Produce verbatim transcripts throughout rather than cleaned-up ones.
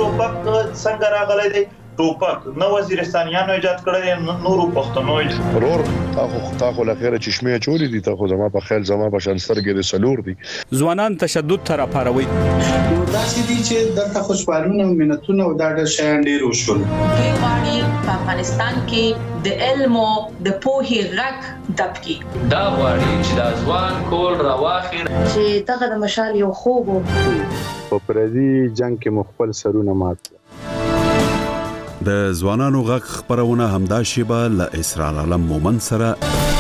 ټوپک څنګه راغلی دی؟ ټوپک نو وزیرستانیانو ایجاد کړی، نورو پښتنو ایجاد ورور تاخو تاخو لخيره چشمه چولې دي، تاخو زما په خیال زما په شان سترګې د سلور دي. ځوانان تشدد تر اپاروي دا چې دي چې دغه خوشبالونه او منتونه او دا د شیان ډیر وشول. دوی غواړي په افغانستان کې د علم او د پوهې غږ دبکي. دا غواړي چې د ځوان کول راواخلي چې دغه د مشال یو خوب په پردي جنگ کې مخبل سرونه مات. د ځوانانو غږ خبرونه همدا شیبه له اسرار علم مومن سره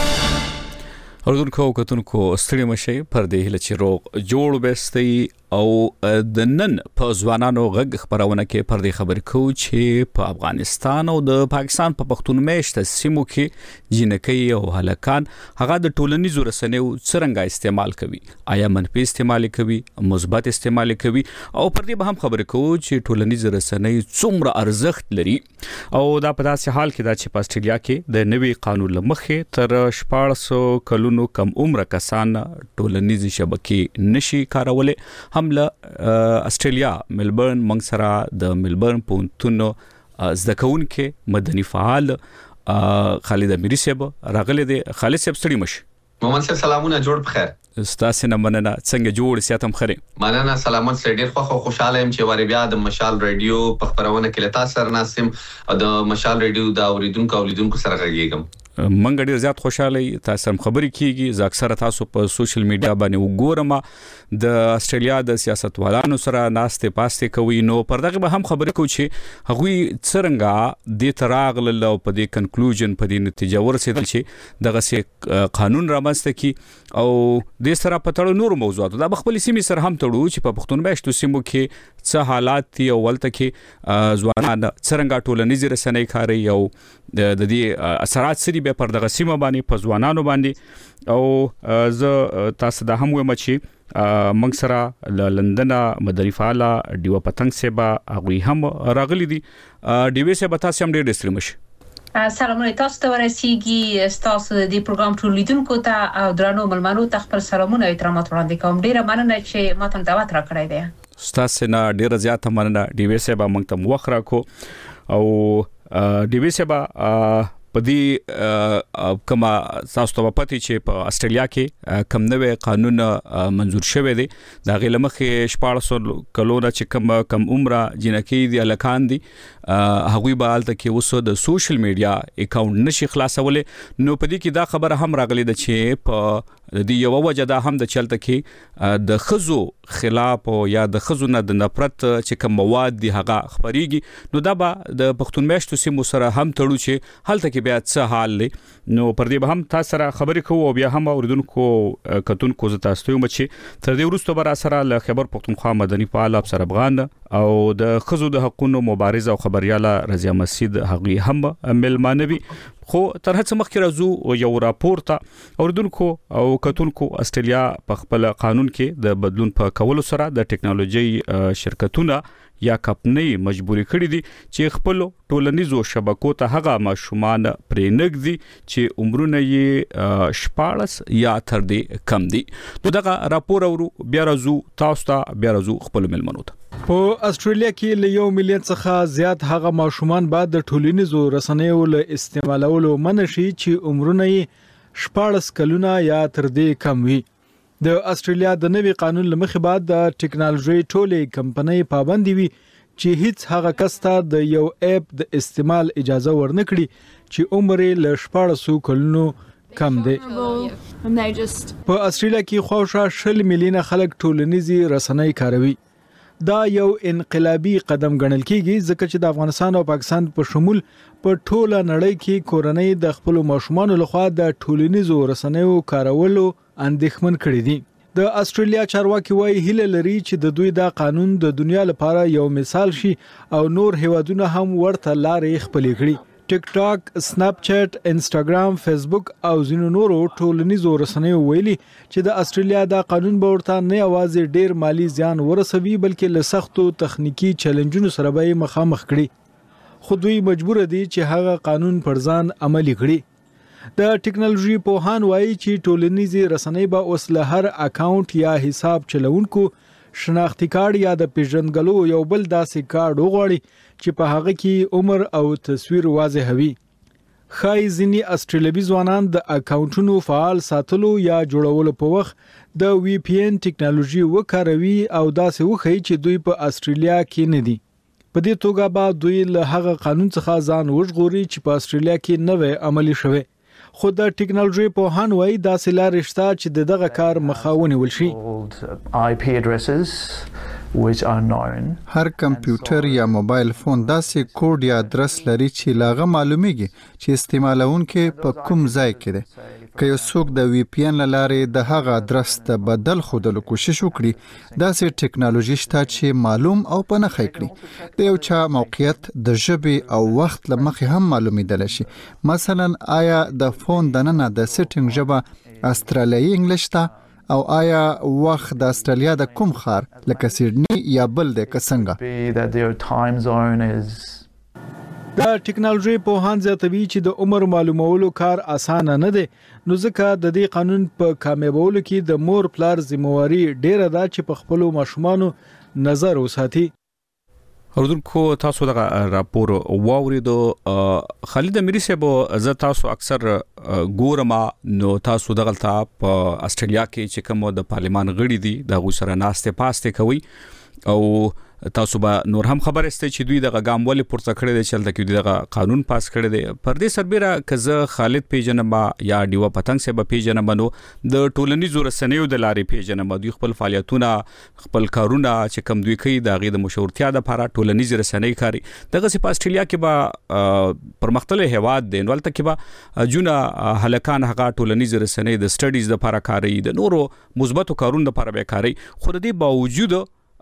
اردوونکو کتونکو ستړي مشي پر دې هله چې روغ جوړ بستي او د نن په ځوانانو غږ خبرونه کې پر دې خبر کو چې په افغانستان او د پاکستان په پښتون مېشت سیمو کې جنکۍ او هلکان هغه د ټولنیزو رسنیو څرنګه استعمال کوي، آیا منفي استعمال کوي، مثبت استعمال کوي، او پر دې به هم خبر کو چې ټولنیز رسنۍ څومره ارزښت لري. او دا په داسې حال کې دا چې په استرالیا کې د نوي قانون لمخې تر شپږ سوه کلونو کم عمر کسان ټولنیز شبکې نشي کارولای. هم له استرالیا ملبورن منګسرا د ملبورن پونتونو زدکون کې مدني فعال خالد امیری صاحب راغله دي. خالد صاحب ستړي مش مومن صاحب سلامونه، جوړ بخیر. ستاسو نه مننه، څنګه جوړ سیاتم خره؟ مننه، سلامت سره ډیر خوښ او خوشاله يم چې وری بیا د مشال رادیو په خبرونه کې لتا سره ناسم او د مشال رادیو د اوریدونکو اولیدونکو سره غږیږم. منګ ډیر زیات خوشاله تاسو هم خبرې کیږي. زه اکثره تاسو په سوشل میډیا باندې وګورم د استرالیا د سیاستوالانو سره ناشته پاسته کوي، نو پر دغه به هم خبرې کوي چې هغوی څرنګه د تراغل او په دې کنکلوژن په دې نتیجه ورسېدل چې دغه سي قانون رامنځته کی او د سره په تړو نور موضوعات دا خپل سیمې سره هم تړو چې په پښتون مېشتو سیمو کې څه حالات دي او ولته کې ځوانان څرنګه ټولنیز رسنۍ کاروي او د دې اثرات سری به پر دغه سیمه باندې په ځوانانو باندې. او زه تاسو د هم ومه چې منګ سره ل لندن مدني فعال دیو پتنګ سبا هغه هم راغلي دي. دیو سبا تاسو هم ډېر ستړي مشه. سلامونه تاسو ته ورسیږي، تاسو د دې پروګرام ټول لیدونکو ته او درنو ملمنو ته خپل سلامونه او احترامات وړاندې کوم. ډیره مننه چې ماته دعوت راکړی دی. تاسو نه ډیره زیاته مننه. ډیوی صاحب موږ ته وخت راکو او ډیوی صاحب په دې کما تاسو ته پاتې چې په استرالیا کې کم نوې قانون منزور شوی دی. دا غلمخه شپږ سوه کلونه چې کم کم عمره جنکۍ دي الکان دي هغوی به الته کې وسو د سوشل میډیا اکاونټ نشي خلاصولې. نو په دې کې دا خبره هم راغلی ده چې په د یو وجه دا هم د چلته کې د خزو خلاف او یا د خزو نه د نفرت چې کوم مواد دي هغه خبريږي. نو دا به د پښتون مېشتو سیمو سره هم تړو چې هلته کې بیا څه حال لري. نو پر دې به هم تاسو سره خبرې کوو او بیا هم اوریدونکو کتونکو زه تاسو ته یم چې تر دې وروسته به سره له خبر پښتونخوا مدني فعال افسر افغان او د خزو د حقوقو مبارزه او خبرياله رضیا مسجد هغه هم ملمانوي. خو تر هڅه مخکې راځو یو راپور ته اوریدونکو او کتونکو استرالیا په خپل قانون کې د بدلون په کولو سره د ټکنالوژي شرکتونه یا کمپنۍ مجبوري کړې دي چې خپل ټولنیزو شبکو ته هغه ماشومان پرېنګ دي چې عمرونه یې شپږ یا تر دې کم دي. نو دغه راپور اورو بیا راځو تاسو ته بیا راځو خپل ملمنو ته. په استرالیا کې له یو میلیون څخه زیات هغه ماشومان بعد د ټولنیزو رسنیو له استعمالولو منشي چې عمرونه یې شپږ کلونه یا تر دې کم وي. د استرالیا د نوي قانون لمخې بعد د ټکنالوژي ټولې کمپنۍ پابندي وي چې هیڅ هغه کس ته د یو اپ د استعمال اجازه ورنکړي چې عمر یې له شپږ سوه کلونو کم دی. په استرالیا کې خواوشا شل میلیونه خلک ټولنیزي رسنۍ کاروي. دا یو انقلابي قدم ګڼل کیږي ځکه چې د افغانستان او پاکستان په شمول په ټوله نړۍ کې کورنۍ د خپل ماشومان لخوا د ټولنیزو رسنیو کارولو اندېښمن کړي دي. د استرالیا چارواکي وايي هیله لري چې د دوی دا قانون د دنیا لپاره یو مثال شي او نور هیوادونه هم ورته لارې خپلې کړي. ټیک ټاک، سناپ چیټ، انسټاګرام، فیسبوک او ځینو نورو ټولنیزو رسنیو ویلي چې د استرالیا دا قانون به ورته نه یوازې ډیر مالی زیان ورسوي بلکې له سختو تخنیکی چیلنجونو سره به مخامخ کړي. خو دوی مجبور دي چې هغه قانون پر ځان عملي کړي. د ټکنالوژي پوهان وایي چې ټولنیزي رسنۍ به اوس له هر اکاونټ یا حساب چلونکو شناختی کارت یا د پیژندګلو یو بل داسې کارت وغواړي چې په هغه کې عمر او تصویر واضح وي. خای ځینی استرالیوي ځوانان د اکاونټونو فعال ساتلو یا جوړولو په وخت د وی پی ان ټیکنالوژي وکاروي او داسې وخی چې دوی په استرالیا کې نه دي. په دې توګه به دوی له هغه قانون څخه ځان وژغوري چې په استرالیا کې نوې عملی شوی. خو د ټیکنالوژي په هان وای داسې لارې شته چې دغه کار مخاوني ولشي. آی پی addresses which are known. هر کمپیوټر یا موبایل فون داسې کوډ یا ادرس لري چې لاغه معلومیږي چې استعمالونکو په کوم ځای کې دی. که یو څوک د وی پی ان لارې د هغه ادرس ته بدل خودلو کوشش وکړي داسې ټیکنالوژي شته چې معلوم او پنه خېکړي د یو چا موقعیت د ژبې او وخت لمخې هم معلومیدل شي. مثلا آیا د فون دننه د سیټینګ ژبه استرالیایي انګلیش ته او آیا وخت د استرالیا د کوم خار لکه سیډنی یا بل د کسنګا. د ټیکنالوژي په هان زیاتوي چې د عمر معلومولو کار اسانه نه دی نو ځکه د دې قانون په کامیابولو کې د مور پلار ذمہواری ډیره ده چې په خپل ماشومانو نظر وساتي. اوردونکو تاسو دغه راپور واوریدو. خالد اميري صاحب زه تاسو اکثر ګورم نو تاسو دغه په استرالیا کې چې کوم د پارلمان غړي دي د غو سره ناشته پاسته کوي او تاسو به نور هم خبر استه چې دوی دغه ګام ولې پورته کړی دی چې دغه دغه قانون پاس کړی دی. پر دې سربېره کزه خالد پیجنم یا دیو پتنګ سبا پیجنم نو د ټولنیزو رسنیو د لارې پیجنم دوی خپل فعالیتونه خپل کارونه چې کم دوی کوي د غي د مشورتیا د لپاره ټولنیز رسنۍ کاری دغه په استرالیا کې به پرمختللي هواد دی نو تل کې به جونه هلکان هغه ټولنیز رسنۍ د سټډیز د لپاره کاری د نورو مثبتو کارونو لپاره به کاری. خو د دې باوجود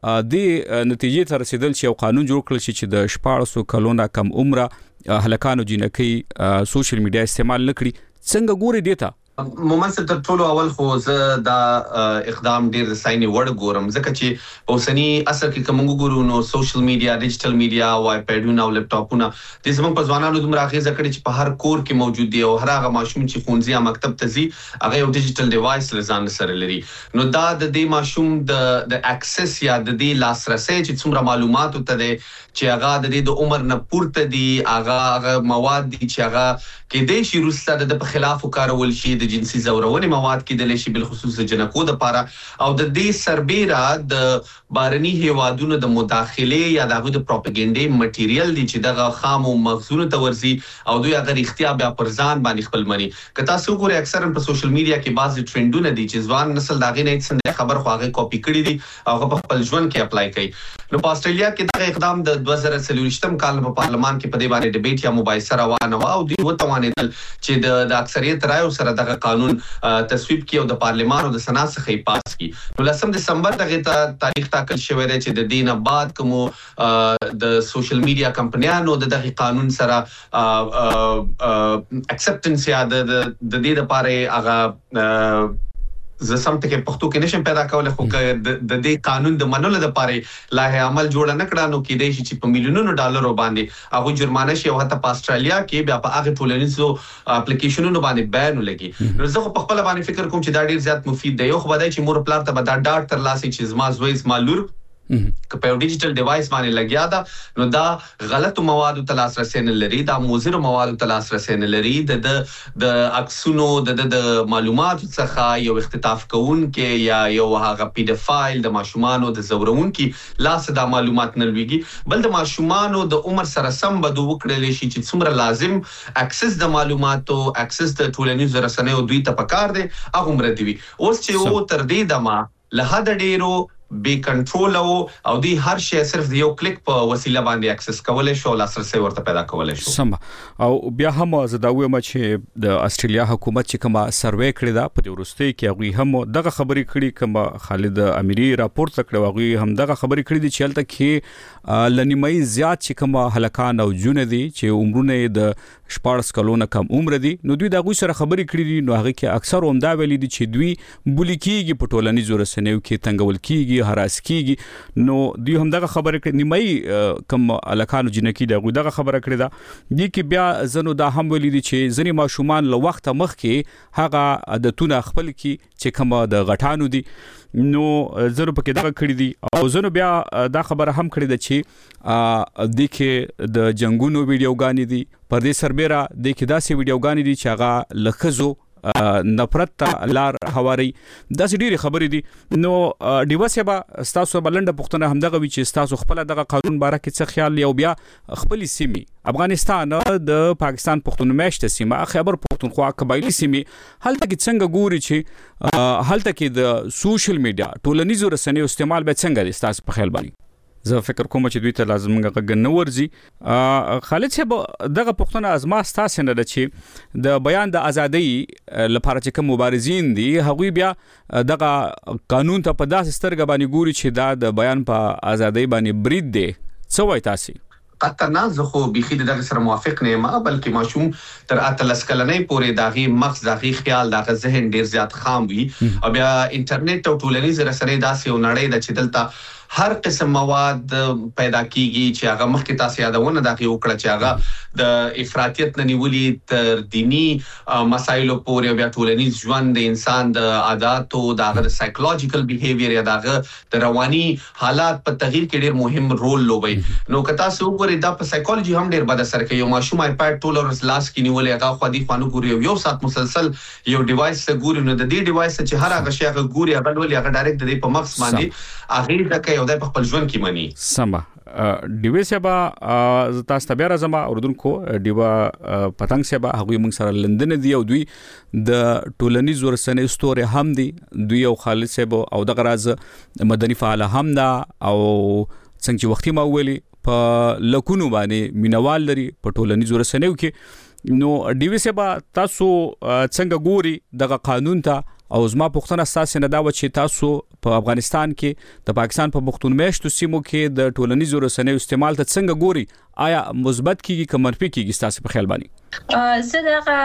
د نتیجې ته رسیدل چې یو قانون جوړ کړل چې د شپږ کلونه کم عمره هلکانو جنکې سوشل میډیا استعمال نکړي. څنګه ګوري دیتا؟ مومنت تر ټولو اول خو زه دا اقدام ډیر رسایني وړ ګورم ځکه چې اوسنی اثر کې کوم ګورو نو سوشل میډیا ډیجیټل میډیا او آیپډونه او لپټاپونه د زموږ په ځوانانو دومره اغیزه کړې چې په هر کور کې موجود دي او هر هغه ماشوم چې ښوونځي یا مکتب ته ځي هغه یو ډیجیټل ډیوایس لزان سره لري. نو دا د دې ماشوم د د اکسس یا د دې لاسرسي چې څومره معلومات ته دي چې هغه د دې د عمر نه پورته دي هغه هغه مواد دي چې هغه کې د شي روسته د خلاف کارول شي د جنسي زورونې مواد کې د لشي بل خصوص جنکو د لپاره او د دې سربېره د بارني هیوادونو د مداخله یا دغه د پروپاګاندا مټیریل دي چې دغه خام او مغزونه ته ورزي او دوی هغه اختیار بیا پر ځان باندې خپل مني. که تاسو وګورئ اکثرا په سوشل میډیا کې بعضي ټرندونه دي چې ځوان نسل دغه نه څنګه خبر خو هغه کاپی کړی دي او په خپل ژوند کې اپلای کوي. نو په استرالیا کې دغه اقدام د دوه زره څلور کال په پارلمان کې په دې باندې ډیبیټ یا مباحثه روانه و او دوی وتوانېدل چې د اکثریت رائے سره دغه قانون تصویب کړي او د پارلمان او د سنا څخه پاس کړي. نو لسم دسمبر دغه تاریخ ټاکل شوی دی چې د دینه بعد کوم د سوشل میډیا کمپنیانو د دغه قانون سره اکسپټنس یا د د دې لپاره هغه زه سم ته پښتو کې نشم پیدا کولای خو د دې قانون د منلو لپاره لایحه عمل جوړ نه کړه نو کې دی چې په میلیونونو ډالرو باندې هغه جرمانه شي او حتی په استرالیا کې بیا په هغه ټولنیزو اپلیکیشنونو باندې بیان ولګي. نو زه په خپل باندې فکر کوم چې دا ډیر زیات مفید دی. یو خو بدای چې مور پلار ته به دا ډاټ تر لاسي چې زما زوی زما لور که په ډیجیټل ډیوایس باندې لګیا دا نو دا غلط مواد ته لاسرسي نه لري دا موزر مواد ته لاسرسي نه لري د د عکسونو د د معلومات څخه یو اختطاف کوونکې یا یو هغه پی ډی فایل د ماشومانو د زورونکې لاس د معلومات نه لويږي بل د ماشومانو د عمر سره سم بده وکړل شي چې څومره لازم اکسس د معلوماتو اکسس د ټولنیزو رسنیو دوی ته پکار دي هغه مرتبي اوس چې و تر دې دمه له حد ډیرو بی کنټرول او دی هر شی صرف یو کلیک په وسیله باندې اکسس کولای شو لاسرسي ورته پیدا کولای شو. سم او بیا هم زه دا وایم چې د استرالیا حکومت چې کومه سروې کړې ده په ورستۍ کې هغه هم دغه خبرې کړي کوم خالد اميري راپور تکړه هغه هم دغه خبرې کړي دي چې هلته کې لنیمای زیات چې کوم هلکان او جون دي چې عمرونه د شپږ کلونه کم عمر دي نو دوی دغه سره خبرې کړي دي نو هغه کې اکثر هم دا ویلي دي چې دوی بولی کېږي په ټولنیزو رسنیو کې تنګول کېږي هراس کېږي نو دوی هم دغه خبره کړي نیمای کم الکانو جنکی دغه دغه خبره کړي دا دي کې بیا زنو دا هم ویلي دي چې ځنی ماشومان له وخت مخ کې هغه عادتونه خپل کې چې کوم د غټانو دي نو زنو پکې دغه کړی دي او زنو بیا دا خبره هم کړی ده چې د کې د جنگونو ویډیوګانې دي پر دې سربېره د کې داسې ویډیوګانې دي چې هغه لخصو نفرت ته لار هواري داسې ډېری خبرې دي نو ډیوه صاحب تاسو بلنده پښتنه هم دغه وی چې تاسو خپل دغه قانون باره کې څه خیال یو بیا خپل سیمه افغانستان د پاکستان پښتون میشته سیمه خبر پښتونخوا قبایلی سیمه هلته کې څنګه ګوري چې هلته کې د سوشل میډیا ټولنیزو رسنیو استعمال به څنګه دي تاسو په خیال باندې زه فکر کوم چې دوی ته لازم غږ نه ورځي خالد صاحب دغه پښتنه ازما تاسو نه د چې د بیان د ازادۍ لپاره چې کوم مبارزین دي هغوی بیا دغه قانون ته په داسې سترګه باندې ګوري چې دا د بیان په ازادۍ باندې برید دی څه وایي تاسو قطعا زه خو بيخي دغه سره موافق نه یم بلکې ماشوم تر اتلس کلنې پورې داغي مغز داغي خیال داغه ذهن ډیر زیات خام وي او بیا انټرنیټ او ټولنیز رسنۍ داسې یو نړۍ د چې دلته هر قسم مواد پیدا کیږي چې هغه مخکې تاسو یادونه دغه وکړه چې هغه د افراطیت نه نیولې تر دینی مسایلو پورې بیا ټولنیز ژوند د انسان د عادتو دغه د سایکولوژیکل بیهیویر یا دغه د رواني حالات په تغییر کې ډیر مهم رول لوبي نو که تاسو وګورئ دا په سایکولوژي هم ډیر بد اثر کوي یو ماشوم آیپاد ټول ورځ لاس کې نیولې هغه خو دي خوانو ګوري یو سات مسلسل یو ډیوایس ته ګوري نو د دې ډیوایس چې هر هغه شی هغه ګوري هغه ولې هغه ډایرکټ د دې په مغز باندې هغه د کوي او د خپل ژوند کې مني سما ډیوه سبا تاسو ته بیا راځم اوردونکو ډیوه پتنګ سبا هغه موږ سره لندن دی او دوی د ټولنیز ورسنې ستوري هم دي دوی او خالد سبا او د غراز مدني فعال هم دا او څنګه چې وختي ما ویلي په لکونو باندې مینوال لري په ټولنیز ورسنېو کې نو ډیوه سبا تاسو څنګه ګوري دغه قانون ته او زما پښتنه اساس نه دا و چې تاسو په افغانستان کې د پاکستان په پښتون میشتو سیمو کې د ټولنیزو رسنیو استعمال ته څنګه ګوري آیا مثبت کیږي که منفي کیږي تاسو په خیال باندې زه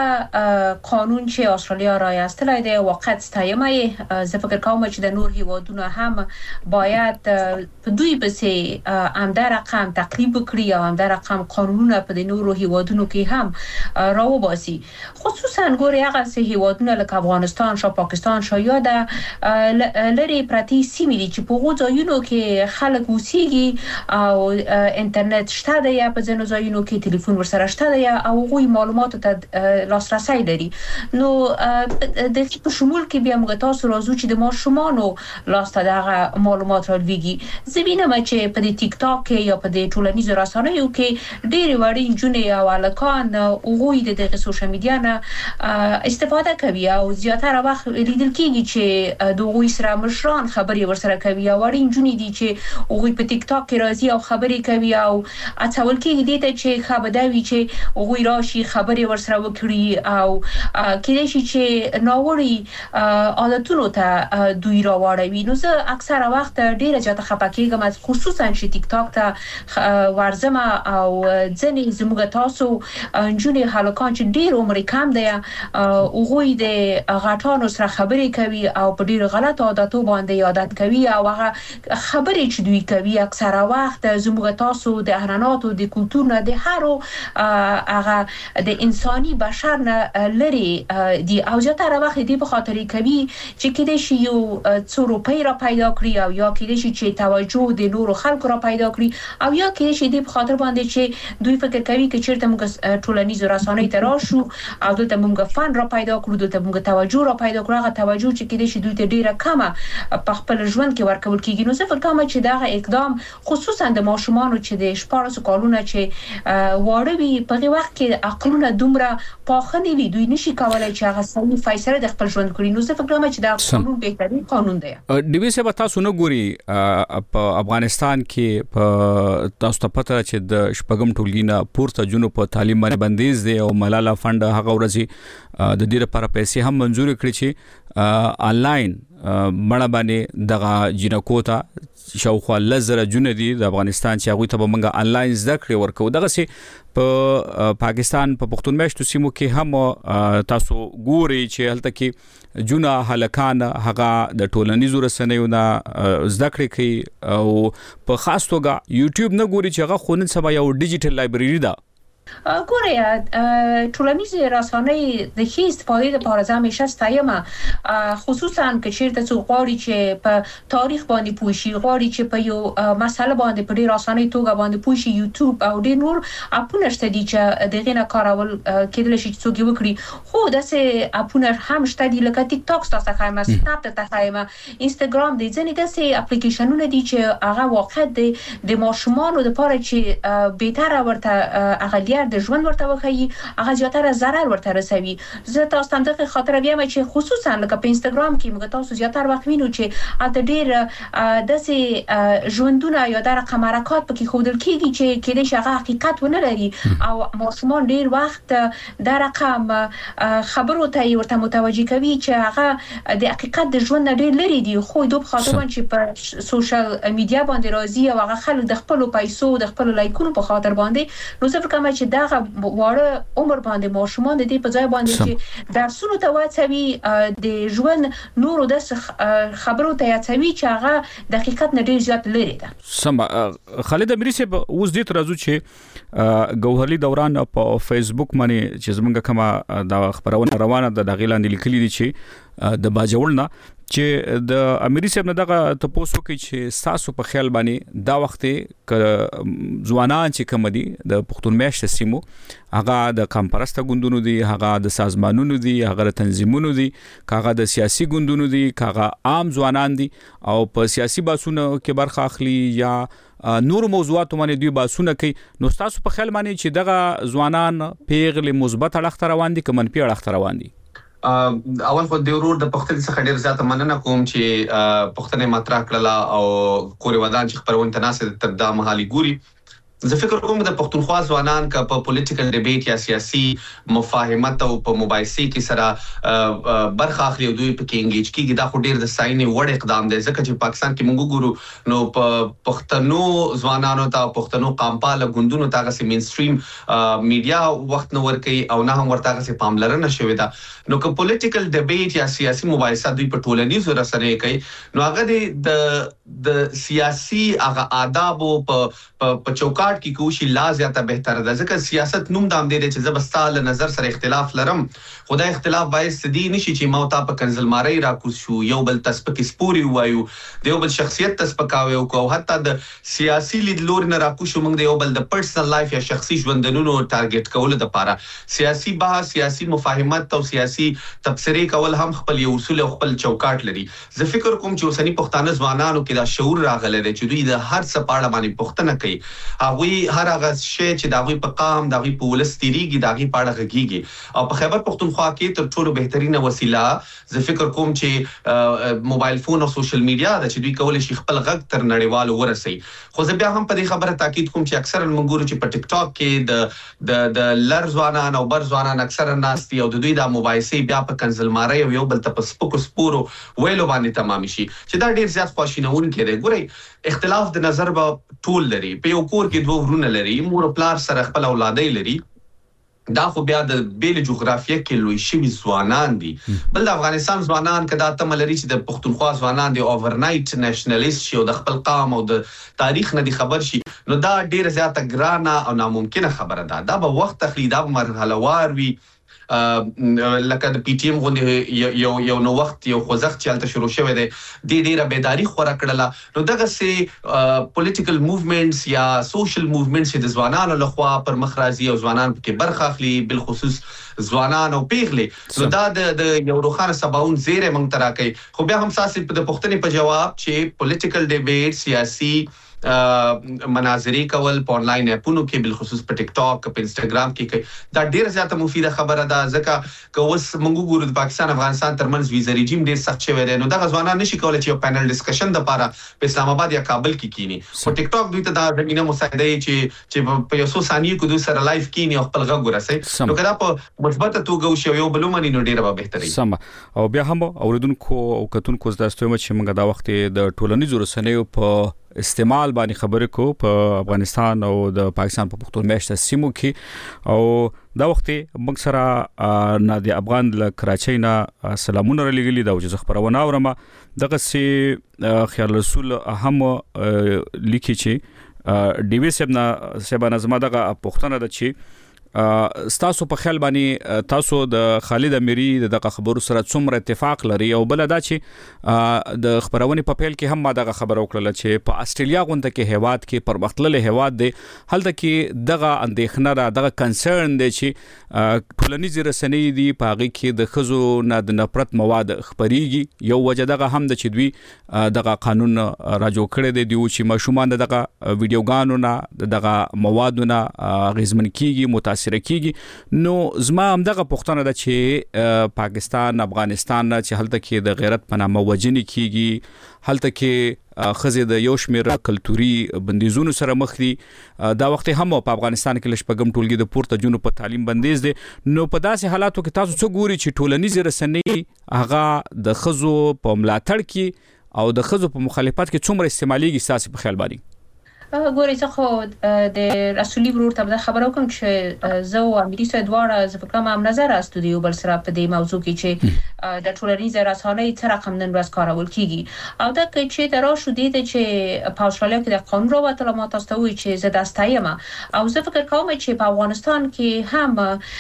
دغه قانون چې استرالیا راوستلی دی واقعا ستایم یې زه فکر کوم چې د نور هیوادونو هم باید په دوی پسې همدا رقم تقریب کړي او همدا رقم قانونونه په نورو هیوادونو کې هم راوباسي خصوصا ګوري هغه سه هیوادونه لکه افغانستان شو پاکستان شو یا د لری پراتی سیمې چې په غوځایونو کې خلک اوسېږي او انټرنیټ شته دی په ځینو ځایونو کې ټلیفون ورسره شته دی او غوي معلوماتو ته لاسرسي لري نو د په شمول کې بیا موږ تاسو راځو چې د ماشومانو لاسته دغه معلومات راوړي زبینه چې په ټیک ټاک کې یا په ټولنیزو رسنیو کې ډېر وړي جنې او الکان او غوي د دغه سوشل میډیا نه استفاده کوي او زیاتره وخت لیدل کېږي چې د غوي سره مشران خبري ورسره کوي او وړي جنې دي چې غوي په ټیک ټاک کې راځي او خبري کوي او اڅول کې دي چې خبرداوي چې غوي راشي خبري ورسره وکړي او کله چې ناوړي عادتونو ته دوی راوړوي نو زه اکثره وخت ډیره جاته خپکیږم خصوصا چې ټیک ټاک ته ورزم او ځنې زموږ تاسو جنې هلکان چې ډیر عمر کم دی او غوي د غټانو سره خبري کوي او په ډیر غلط عادتو باندې عادت کوي او هغه خبري چې دوی کوي اکثره وخت زموږ تاسو د اهراناتو د کلتور نه د هرو هغه د انساني بشر نه لري دی او زیاتره وخت دی په خاطر کوي چې کله شي یو څو روپۍ را پیدا کړی او یا کله شي چې توجه د نورو خلکو را پیدا کړی او یا کله شي دی په خاطر باندې چې دوی فکر کوي چې چیرته موږ ټولنیزو رسنیو ته راشو او دلته موږ فن را پیدا کړو دلته موږ توجه را پیدا کړو هغه توجه چې کله شي دوی ته ډیره کمه په خپل ژوند کې ورکول کیږي نو زه فکر کوم چې دا اقدام خصوصا د ماشومانو چې د شپږ کالونو چې واړوي په وخت کې عقلونه دومره پاخنی وي دوی نشي کولای چې هغه صحیح فیصله د خپل ژوند کړي نو زه فکر کوم چې دا قانون بهترین قانون دی ډیوی سبا تاسو نه ګوري په افغانستان کې په تاسو ته پته چې د شپږم ټولګي نه پورته جنو په تعلیم باندې بندیز دی او ملاله فند هغه ورځي د دې لپاره پیسې هم منزور کړې چې آنلاین مړه باندې دغه جنکو ته شاوخوا لزر جون دي د افغانستان چې هغه ته به موږ آنلاین زده کړې ورکو دغه سي په پاکستان په پښتون میشتو سیمو کې هم تاسو ګوري چې هلته کې جونه هلکان هغه د ټولنیزو رسنیو نه زده کړې کوي او په خاص توګه یوټیوب نه ګوري چې هغه خو نن سبا یو ډیجیټل لایبرری ده ګوره ټولنیزې رسنۍ د ښې استفادې لپاره زه همیشه ستایم، خصوصا که چیرته څوک غواړي چې په تاریخ باندې پوه شي، غواړي چې په یو مسله باندې په ډېر اسانه توګه باندې پوه شي. یوټیوب او ډېر نور اپونه شته دي چې دغه نه کارول کېدل شي چې څوک یې وکړي. خو داسې اپونه هم شته دي لکه ټیک ټاک ستاسو ته ښایم، سناپ ته ښایم، انستګرام دی، ځینې داسې اپلیکیشنونه دي چې هغه واقع د ماشومانو لپاره چې بهتره ورته اغلیار د ژوند ورته وخی، هغه زیاتره ضرر ورته رسوي. زه تاسو ته دغه خاطر بیا چې خصوصا لکه په انستګرام کې موږ تاسو زیاتره وخت وینو چې اته ډېر داسې ژوندونه یا د رقم حرکات پکې ښودل کېږي چې کېدای شي هغه حقیقت ونه لري او ماشومان ډېر وخت د رقم خبرو ته ورته متوجه کوي چې هغه د حقیقت د ژوند نه ډېر لري دي. خو دوی په خاطر باندې په سوشل میډیا باندې راځي او هغه خلک د خپل پیسو د خپل لایکونو په خاطر باندې نو څه کوم چې دغه واړه عمر باندې ماشومان د دې په ځای باندې چې درسونو ته واچوي د ژوند نورو د خبرو ته واچوي چې هغه د حقیقت نه ډېر زیات لري ده. سم خالد امری صاحب اوس دې ترازو چې ګوهرلی دوران په فیسبوک باندې چې زمونږ کما د خبرونه روانه د غیلاندې لیکلي دي چې د باجوړنا چې د امری صاحب نه دغه تاسو کې چې تاسو په خیال باندې دا وخت ک ځوانان چې کوم دي د پښتون میاشت سیمو هغه د کمپرسته ګوندونو دي، هغه د سازمانونو دي، هغه د تنظیمونو دي، هغه د سیاسي ګوندونو دي، هغه عام ځوانان دي او په سیاسي باسونو کې برخه اخلي یا نور موضوعات باندې دوی باسونه کوي. نو تاسو په خیال باندې چې دغه ځوانان پیغله مثبت اړخ روان دي که منفي اړخ روان دي؟ اول خو د ورور د پښتني څخه ډیر زیاته مننه کوم چې پښتني مطرح کړله او کوري ودان چې خبرونه تناسب تر دا مهالي ګوري. زه فکر کوم د پښتونخوا ځوانان کا په پولیټیکل ډیبیټ یا سیاسي مفاهمت او په مباحثې کې سره برخه اخلي او دوی په کې انګیج کیږي، دا خو ډیر د ساينې وړ اقدام دی ځکه چې پاکستان کې موږ ګورو نو په پښتنو ځوانانو ته پښتنو قامپاله ګوندونو ته غسي مینستریم میډیا وخت نو ورکي او نه هم ورته غسي پاملرنه شوې ده. نو که پولیټیکل ډیبیټ یا سیاسي مباحثه دوی په ټولنیزو رسنیو کوي نو هغه د د سیاسي هغه آداب په په چوکاټ کې کوشي لا زیاته بهتره ده ځکه سیاست نوم دام دی چې زبستاله نظر سره اختلاف لرم، خدای اختلاف باعث دي نشي چې موتا په کنزلماری راکوس شو، یو بل تسپک سپوري وایو، د یو بل شخصیت تسپکاوي او حتی د سیاسي لیدلور نه راکوس موږ د یو بل د پرسنل لایف یا شخصي ژوندونو ټارګټ کول د لپاره سیاسي بحث، سیاسي مفاهمت او سیاسي تبصرې کول هم خپل یو اصول او خپل چوکاټ لري. زه فکر کوم چې اوسنی پښتانه ځوانانو کې دا شعور راغلی دی چې دوی د هر څه په اړه باندې پوښتنه کوي، هغه هر هغه شی چې داوی په قام داوی په ولستيريږي داغي پاړه غږیږي او په خیبر پختونخوا کې تر ټولو بهترینه وسیله زه فکر کوم چې موبایل فون او سوشل میډیا د چې دوی کولای شي خپل غږ تر نړیوالو ورسي. خو زه بیا هم په دې خبره تاکید کوم چې اکثرا موږ ګورو چې په ټیک ټاک کې د د د لر ځوانان او بر ځوانان اکثرا ناستي او د دوی د موبایل بیا په کنزلماری او یو بل ته په سپکو سپورو ویلو باندې تمام شي چې دا ډیر زیات خواشینون کړي. ګورئ اختلاف د نظر به ټول لري، په یو کور کې دوه ورونه لري، مور او پلار سره خپل اولادې لري، دا خو بیا د بیل جغرافیه کې لوی شوي ځوانان دي. بل د افغانستان ځوانان کدا تم لري چې د پښتونخوا ځوانان دی اوورنایټ نېشنلیست شي او د خپل قام او د تاریخ نه دی خبر شي، نو دا ډیره زیاته ګرانه او ناممکنه خبره ده. دا به وخت اخلي، دا به مرحله وار وي، لکه د پی ټی ایم غونډه یو یو نو وخت یو خوځښت چې الته شروع شوی دی د ډیره بیداری خورا کړله. نو دغه سي پولیټیکل موومېنټس یا سوشل موومېنټس د ځوانانو لخوا پر مخ راځي او ځوانان پکې برخه اخلي، بل خصوص ځوانان او پیغلې. نو دا د یو روخانه سباون زیره مونږ ترا کوي. خو بیا هم ساسي د پښتني په جواب چې پولیټیکل ډیبیټ سیاسي مناظرې کول په انلاین اپونو کې بل خصوص په ټیک ټاک په انستګرام کې کوي، دا ډیره زیاته مفیده خبره ده ځکه که اوس موږ ګورو د پاکستان افغانستان ترمنځ ویزا ریجیم ډیر سخت شوی دی، نو دغه ځوانان نشي کولای چې یو پینل ډسکشن د لپاره په اسلام آباد یا کابل کې کینی. په ټیک ټاک دوی ته دا زمينه مساعده چې چې په یو څو ثانیې کې دوی سره لایف کینی او خپل غږ ورسي، نو کدا په مثبت توګه او یو بل منی نو ډیره به بهتري. سم او بیا هم اوریدونکو او کتونکو زداستوم چې موږ دا وخت د ټولنیزو رسنیو په استعمال باندې خبرې کو په افغانستان او د پاکستان په پښتون میاشت سیمو کې، او دا وخت موږ سره نادي افغان له کراچۍ نه سلامونه لګلي دا چې خبرونه اورم. دغه سي خیال رسول هم لیکي چې ډي وی سیب نه سبا نظم دغه پښتنه د چې تاسو په خیال باندې تاسو د خالد امیری د خبرو سره څومره اتفاق لري او بل دا چې د خبرونې په پیل کې هم ما دغه خبر وکړه چې په استرالیا غونډه کې هیواد کې پرمختللي هیواد دی هلته کې دغه اندېښنه را دغه کنسرن دی چې ټولنیز رسنۍ دی په هغه کې د خزو نه د نفرت مواد خبريږي یو وجه دغه هم د چې دوی دغه قانون را جوړ کړی دی چې ماشومان دغه ویډیوګانو نه دغه موادونه غیزمن کیږي متاثر کیږي نو زما هم دغه پوښتنه ده چې پاکستان افغانستان چې هلته کې د غیرت په نامه وجنې کیږي هلته کې خزه د یو شمیر کلتوري بندیزونو سره مخ دي دا وخت هم په افغانستان کې لشپګم ټولګي د پورته جنو په تعلیم بندیز دي نو په داسې حالاتو کې تاسو څه ګوري چې ټولنیز رسنۍ هغه د خزو په ملاتړ کې او د خزو په مخالفت کې څومره استعماليږي ساسي په خیال باندې ګوري څه خو د رسولي ورور ته خبرو کوم چې زه او امریکا سره دواړه ز فکر کوم نظر استودیو بل سره په دې موضوع کې چې د ټولنیز رسنۍ څه رقم نن ورځ کارول کیږي او دا چې تر شو دي چې په استرالیا کې د قانون راوته ما تاسو ته وی چې زه داستایم او زه فکر کوم چې په افغانستان کې هم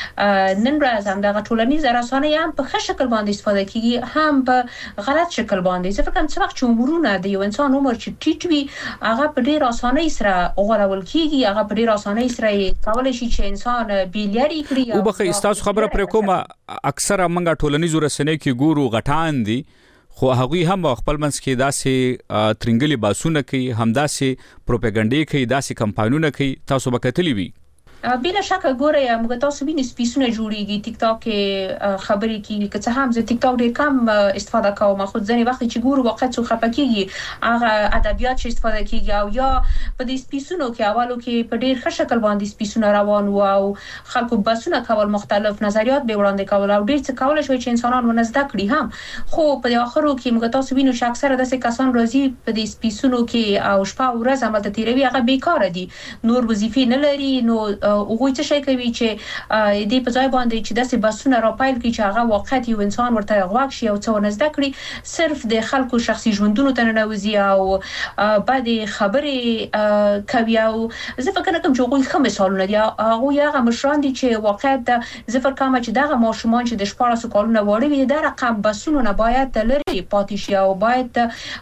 نن ورځ هم د ټولنیز رسنۍ هم په ښه شکل باندې استفاده کیږي هم په غلط شکل باندې زه فکر کوم چې وخت چې عمرونه د یو انسان عمر چې ټیټ وي هغه په ډیر اسانه سره غوړول کیږي هغه په ډیر اسانه سره کولای شي چې انسان بیلیاري کړي او بخې تاسو خبره پر کومه اکثره منګه ټولنیزو رسنۍ کې ګورو غټان دي خو هغوی هم خپل منځ کې داسې ترنګلي باسونه کوي هم داسې پروپاګاندا کوي داسې کمپاینونه کوي تاسو به کتلی وي بلا شک ګوره موږ تاسو وینئ سپیسونه جوړیږي ټیک ټاک کې خبرې کیږي که څه هم زه ټیک ټاک ډیر کم استفاده کوم خو ځینې وخت چې ګورو واقعا څو خپکیږي هغه ادبیات چې استفاده کیږي او یا په دې سپیسونو کې اولو کې په ډیر ښه شکل باندې سپیسونه روان وو او خلکو بسونه کول مختلف نظریات به وړاندې کول او ډیر څه کول شوی چې انسانان ونزده کړي هم خو په اخرو کې موږ تاسو وینو چې اکثره داسې کسان راځي په دې سپیسونو کې او شپه او ورځ عمل تیروي هغه بیکاره دي نور وظیفې نه لري نو او غوي څه شي کوي چې دې په ځای باندې چې داسې بسونه راپایل کړي چې هغه واقعیت یو انسان ورته غواړي شي او څه ونزده کړي صرف د خلکو شخصي ژوندونو ته ننوځي او بعد خبرې کوي او زه فکر کوم چې غوي ښه مثالونه دي هغه هغه مشران دي چې واقعیت زه فکر کوم چې دغه ماشومان چې د شپږ کالونو وړي وي د رقم بسونو نه باید لري پاتې شي او باید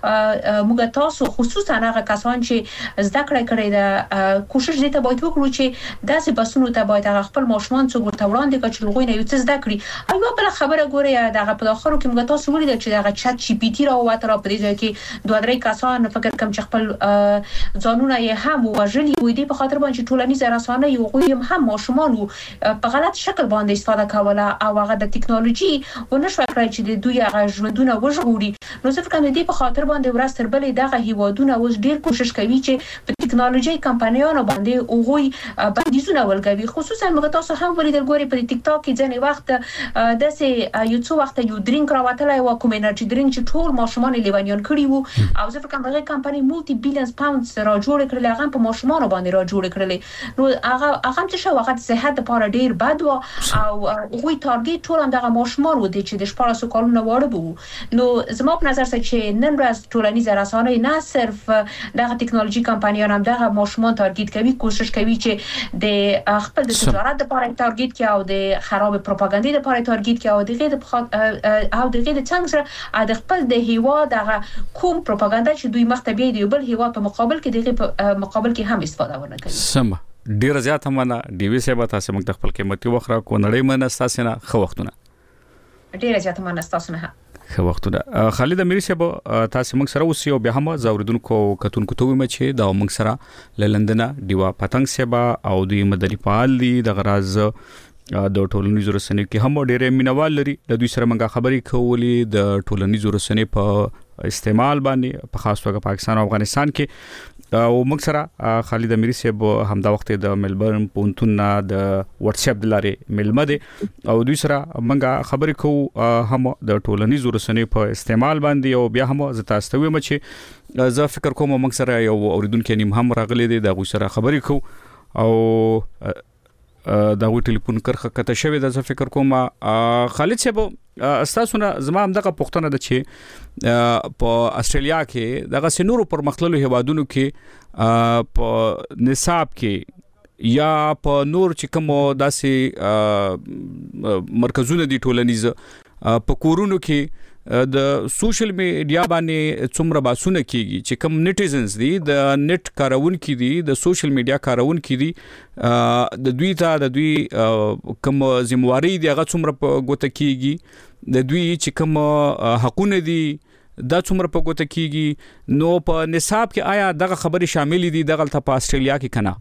موږ تاسو خصوصا هغه کسان چې زده کړې کړي دا کوشش دي ته باید وکړو چې داسې بسونو ته باید هغه خپل ماشومان څو ورته وړاندې کړي چې لغوی نه یو څه زده کړي او بل خبره ګوري دغه په اخرو کې موږ تاسو ولیدل چې دغه چات جی پی ټی راوته را پدې ځای کې دوه درې کسان فکر کوم چې خپل ځانونه یې هم وژلي وي دي په خاطر باندې ټولنیز رسنۍ یو غوي هم ماشومان په غلط شکل باندې استفاده کوله او هغه د ټکنالوژي ونشو کړی چې د دوی هغه ژوندونه وژغوري نو څه فکر دي په خاطر باندې ورځ تر بلې دغه هیوادونه اوس ډیر کوشش کوي چې په ټکنالوژي کمپنیانو باندې او غوي بندیزونه ولګوي خصوصا موږ تاسو هم ولیدل ګوري په ټیک ټاک کې ځنې وخت داسې یو څو وخت یو درینک راوتلی و کوم انرژي درینک چې ټول ماشومان لیوانیان کړي وو او زه فکر کوم هغه کمپنۍ مولټي بیلیونز پاونډز را جوړ کړل هغه په ماشومان باندې را جوړ کړل نو هغه هغه څه شو هغه صحت لپاره ډیر بد و او غوي ټارګټ ټول هم دغه ماشومان و دي چې د شپږ کالونو واړه وو نو زما په نظر سره چې نن ورځ ټولنیز رسنۍ نه صرف دغه ټکنالوژي کمپنیان هم دغه ماشومان ټارګټ کوي کوشش کوي چې د خپل د تجارت لپاره ټارګټ کوي او د خراب پروپاګاندا لپاره ټارګټ کوي او دغه د او دغه د څنګه سره د خپل د هیوا دغه کوم پروپاګاندا چې دوی مختبي دی بل هیوا په مقابل کې دغه مقابل کې هم استفاده ونه کوي سم ډیر زیات همنا ډي وي سیبا تاسو موږ خپل قیمتي وخت را کو نړۍ من تاسو نه خو وختونه ډیر زیات همنا تاسو نه خو وختونه خالد امیری صاحب تاسو موږ سره اوسئ او بیا هم زوردونکو کتونکو ته ومه چې دا موږ سره لندن دیوا پتنګ صاحب او د مدني فعال دي د غراز د ټولنیزو رسنیو کې هم ډېر مینوال لري د دوی سره موږ خبرې کولې د ټولنیزو رسنیو په استعمال باندې په خاص توګه پاکستان او افغانستان کې او موږ سره خالد امیری صاحب همدا وخت د ملبورن پونتون د واتس اپ د لارې ملمه دي او دوی سره موږ خبرې کوو هم د ټولنیزو رسنیو په استعمال باندې او بیا هم زه تاسو ته وایم چې زه فکر کوم موږ سره یو اوریدونکو نیم هم راغلي دي د غو سره خبرې کوو او دا وی ټلیفون کرخه کته شوی د فکر کوم خالد صاحب استاسو نه زما هم دغه پوښتنه ده چې په استرالیا کې دغه سنورو پر مختلفو هوادونو کې په نصاب کې یا په نور چې کوم داسې مرکزونه دي ټولنیز په کورونو کې د سوشل میډیا باندې څومره باسونه کیږي چې کوم نیټیزنز دي د نت کارونکي دي د سوشل میډیا کارونکي دي د دوی ته د دوی کوم ذمہواری دي هغه څومره په ګوته کیږي د دوی چې کوم حقونه دي دا څومره په ګوته کیږي نو په نصاب کې آیا دغه خبرې شامل دي دغه په استرالیا کې کنه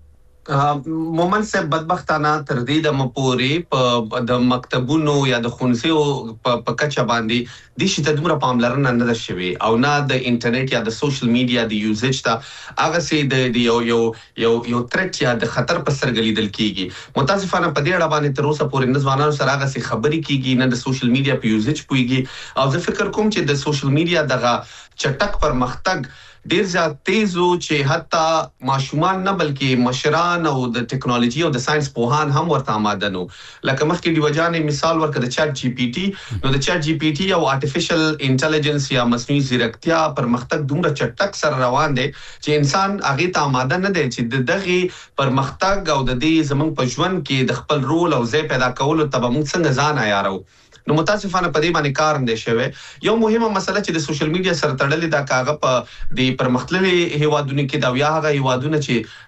مومن سے بدبختانه تر دې د مپوري په د مکتبونو یا د خونسيو په کچا باندې د شته دومره پاملرنه نه ده شوی او نه د انټرنیټ یا د سوشل میډیا د یوزج ته هغه سي د یو یو یو یو ترټ یا د خطر په سرګلی دل کیږي متاسفانه په دې اړه باندې تر اوسه پورې نسوانانو سره هغه سي خبري کیږي نه د سوشل میډیا په یوزج پويږي او زه فکر کوم چې د سوشل میډیا دغه چټک پرمختګ ډیر زیات تیز او چې حتی ماشومان نه بلکې مشران او د ټیکنالوژي او د ساينس پوهان هم ورته آماده نو لکه مخکې دی وجانې مثال ورکړه د چات جی پی ټي نو د چات جی پی ټي او آرټیفیشل انټيليجنس یا مصنوعي ځیرکتیا پرمختګ دومره چټک سره روان دی چې انسان هغه ته آماده نه دی چې دغه پرمختګ او د دې زمنګ په ژوند کې د خپل رول او ځای پیدا کولو ته موږ څنګه ځان عیارو نو متاسفانه په دې باندې کار نه شوی یو مهمه مسله چې د سوشل میډیا سره تړلې دا کاغه په د پرمختللي هیوادونو کې دا یا هغه هیوادونه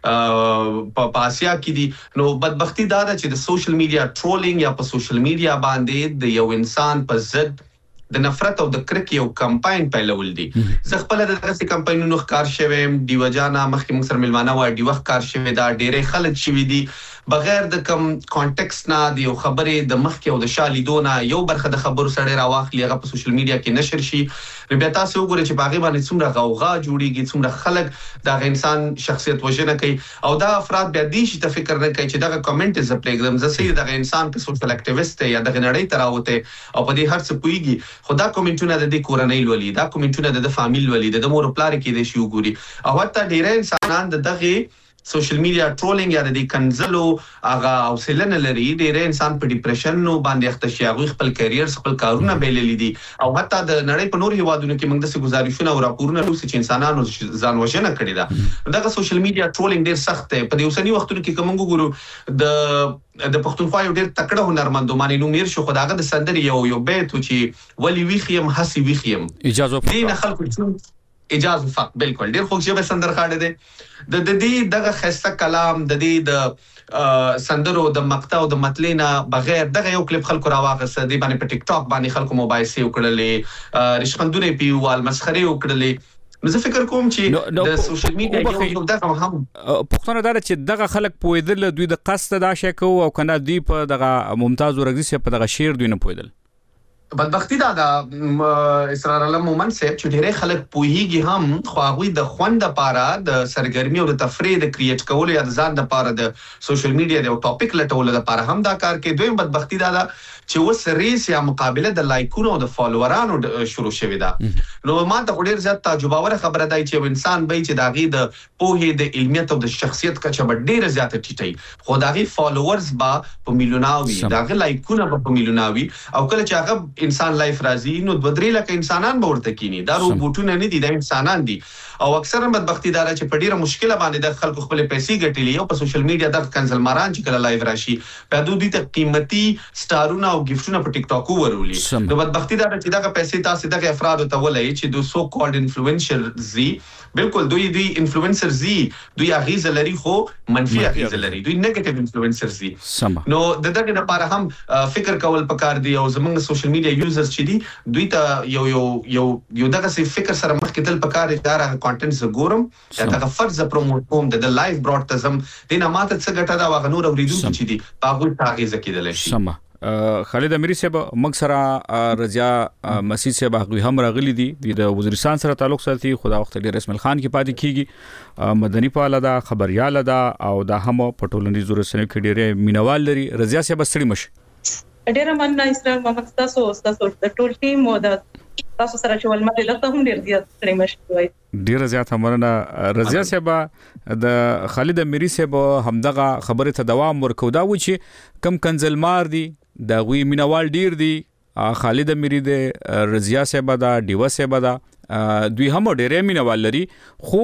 چې په آسیا کې دي نو بدبختی دا ده چې د سوشل میډیا ټرولینګ یا په سوشل میډیا باندې د یو انسان په ضد د نفرت او د کرک یو کمپاین پیلول دي زه خپل د دغه کمپاینونو ښکار شوم دی وجانا مخکې موږ سره ملمانه و دی وخت کار شوی دا ډېرې خلک شوی دي بغیر د کم کانټیکست نه دی خبرې د مخکې او د شالیدونه یو برخه د خبرو سره راواخلي هغه په سوشل میډیا کې نشر شي بیا تاسو وګورئ چې باغې باندې څومره غوغا جوړیږي څومره خلک دا انسان شخصیت وژنه کوي او دا افراد بیا دې شي ته فکر نه کوي چې دا کمنټ از پلیګرام زه سي دا انسان په سوشل اکټیویسټ یا د غنړې تراوته او په دې هر څه پويږي خدا کومنټونه د دې کورنۍ لولي دا کومنټونه د فامیل لولي د مور پلار کې د شي وګوري او حتی ډېر انسانان د دغه سوشل میډیا ټرولینګ یا د کنزلو هغه اوسلن لري ډېر انسان په ډیپریشن نو باندې اخته شي هغه خپل کیریئر خپل کارونه بیللی دي او حتی د نړۍ په نور هیوادونو کې موږ د څه گزارشونه او راپورونه لوسي چې انسانانو ځان وژنه کړې ده دغه سوشل میډیا ټرولینګ ډېر سخت دی په دې اوسنی وختونو کې کوم وګورو د د پښتونخوا یو ډېر تکړه هنرمند مانی نو میر شو خداغه د سندري یو یو بیت چې ولی ویخیم حسی ویخیم اجازه دین خلکو اجازه فق بالکل ډیر خوږ شوی سندرخاړه دی د د دې دغه خسته کلام د دې د سندرو د مقطع او د متلینا بغیر دغه یو کلیپ خلکو راواغسه دی باندې په ټیک ټاک باندې خلکو موبایل سی وکړلې رښخندونه پیوال مسخري وکړلې نو زه فکر کوم چې د سوشل میډیا یو دغه هم پښتون دار چې دغه خلک پویدل دوی د قصد دا شی کو او کنه دی په دغه ممتاز ورغزي په دغه شعر دوی نه پویدل بدبختی دا د اسرار الله مومن صاحب چې ډېر خلک پوهیږي هم خو هغه د خوند لپاره د سرګرمي او د تفریح د کریټ کولو یا د ځان لپاره د سوشل میډیا د ټاپک لټولو لپاره هم دا کار کوي دویم بدبختی دا ده چې وس ریس یا مقابله د لایکونو او د فالوورانو شروع شوې ده نو ما ته ډېر زیات تعجباوره خبره ده چې انسان به چې داغي د پوهې د علمیت او د شخصیت کچه ډېر زیات ټیټي خو داغي فالوورز با په میلیوناوي داغي لایکونه په میلیوناوي او کله چې هغه انسان لایف راځي نو بدري لکه انسانان به ورته کینی دا روبوټونه نه دي د انسانان دي او اکثرا بدبختی دار چې په ډیره مشکله باندې د خلکو خپل پیسې ګټلې او په سوشل میډیا د کنسل ماران چې کله لایو راشي په دوی ته قیمتي سټارونه او گیفټونه په ټیک ټاک ورولي نو بدبختی دار چې دا پیسې تاسو دغه افراد ته ولای چې د سو کالډ انفلوئنسر زی بالکل دوی دوی انفلوئنسر زی دوی اغیزه لري خو منفي اغیزه لري دوی نیگیټیو انفلوئنسر زی نو د دغه لپاره هم فکر کول پکار دی او زموږ سوشل میډیا یوزرز چې دي دوی ته یو یو یو یو دغه څه فکر سره مخ کې تل پکار دی دا کانټنټ زګورم دا دغه فرض پروموټ کوم د لایف براډکاسټم دینه ماته څه ګټه دا وغه نور اوریدونکو چې دي هغه ته اغیزه کېدل شي سم خالد اميري صاحب مکسره رضا مسیح صاحب هغه هم راغلي دي د وزیرستان سره تعلق ساتي خدا وخت ډیر اسماعیل خان کې پاتې کیږي مدني پاله دا خبريال دا او دا هم پټولني زور سره کې ډیره مینوال لري رضا صاحب ستړي مش ډیره مننه اسلام محمد تاسو تاسو د ټول ټیم او د تاسو سره چې ولمه دلته هم ډیر زیات ستړي مش وای ډیر زیات همرنه رضا صاحب د خالد اميري صاحب همدغه خبره ته دوام ورکو دا و چې کم کنزلمار دي دا غوي مینوال ډیر دي خالد اميري د رضا صاحب دا دیو صاحب دا دوی هم ډیر مینوال لري خو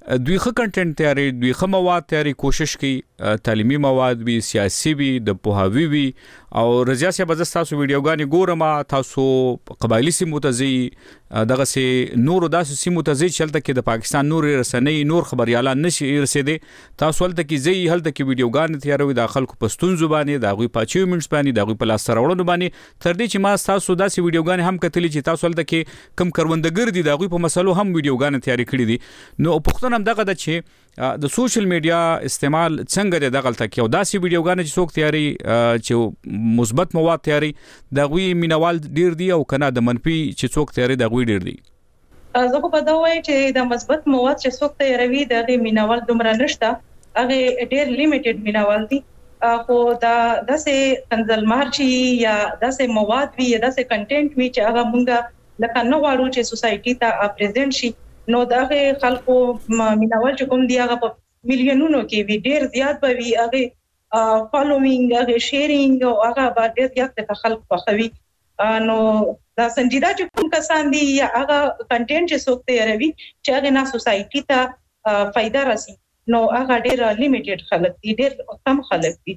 دوی ښه کنټینټ تیاري دوی ښه مواد تیاري کوشش کوي تعلیمي مواد وي سیاسي وي د پوهاوي وي او رضا صاحب زه تاسو ویډیوګانې ګورم تاسو قبایلی سیمو ته ځي دغه سي نور داسې سیمو ته ځي چې هلته کې د پاکستان نور رسنۍ نور خبريالان نشي رسېدي تاسو هلته کې ځي هلته کې ویډیوګانې تیاروي د خلکو په ستونزو باندې د غوي پاچیومنټس باندې د غوي په لاس راوړنو باندې تر دې چې ما تاسو داسې ویډیوګانې هم کتلې چې تاسو هلته کې کم کروندګر دي د غوي په مسلو هم ویډیوګانې تیاری کړې دي نو پښتون هم دغه د چې د سوشل میډیا استعمال څنګه دی دغه تل کې او داسې ویډیوګانې چې څوک تیاری چې مثبت مواد تیاری د غوي مینوال ډیر دي او کنه د منفي چې څوک تیاری د غوي ډیر دي زه په دا وایم چې د مثبت مواد چې څوک تیاروي د مینوال دومره نشته هغه ډیر لیمیټډ مینوال دي خو دا داسې تنزل مارچي یا داسې مواد وي یا داسې کنټینټ وي چې هغه مونږه لکه نو غواړو چې سوسايټي ته پریزنټ شي نو دغه خلکو مینوال چې کوم دی هغه په میلیونونو کې وی ډیر زیات به وی هغه فالوینګ هغه شیرینګ او هغه به ډیر زیات د خلکو په خوي نو دا سنجیدا چې کوم کسان دي یا هغه کنټینټ چې څوک تیاروي چې هغه نه سوسايټي ته فائدہ راسي نو هغه ډیر لیمیټډ خلک دي ډیر کم خلک دي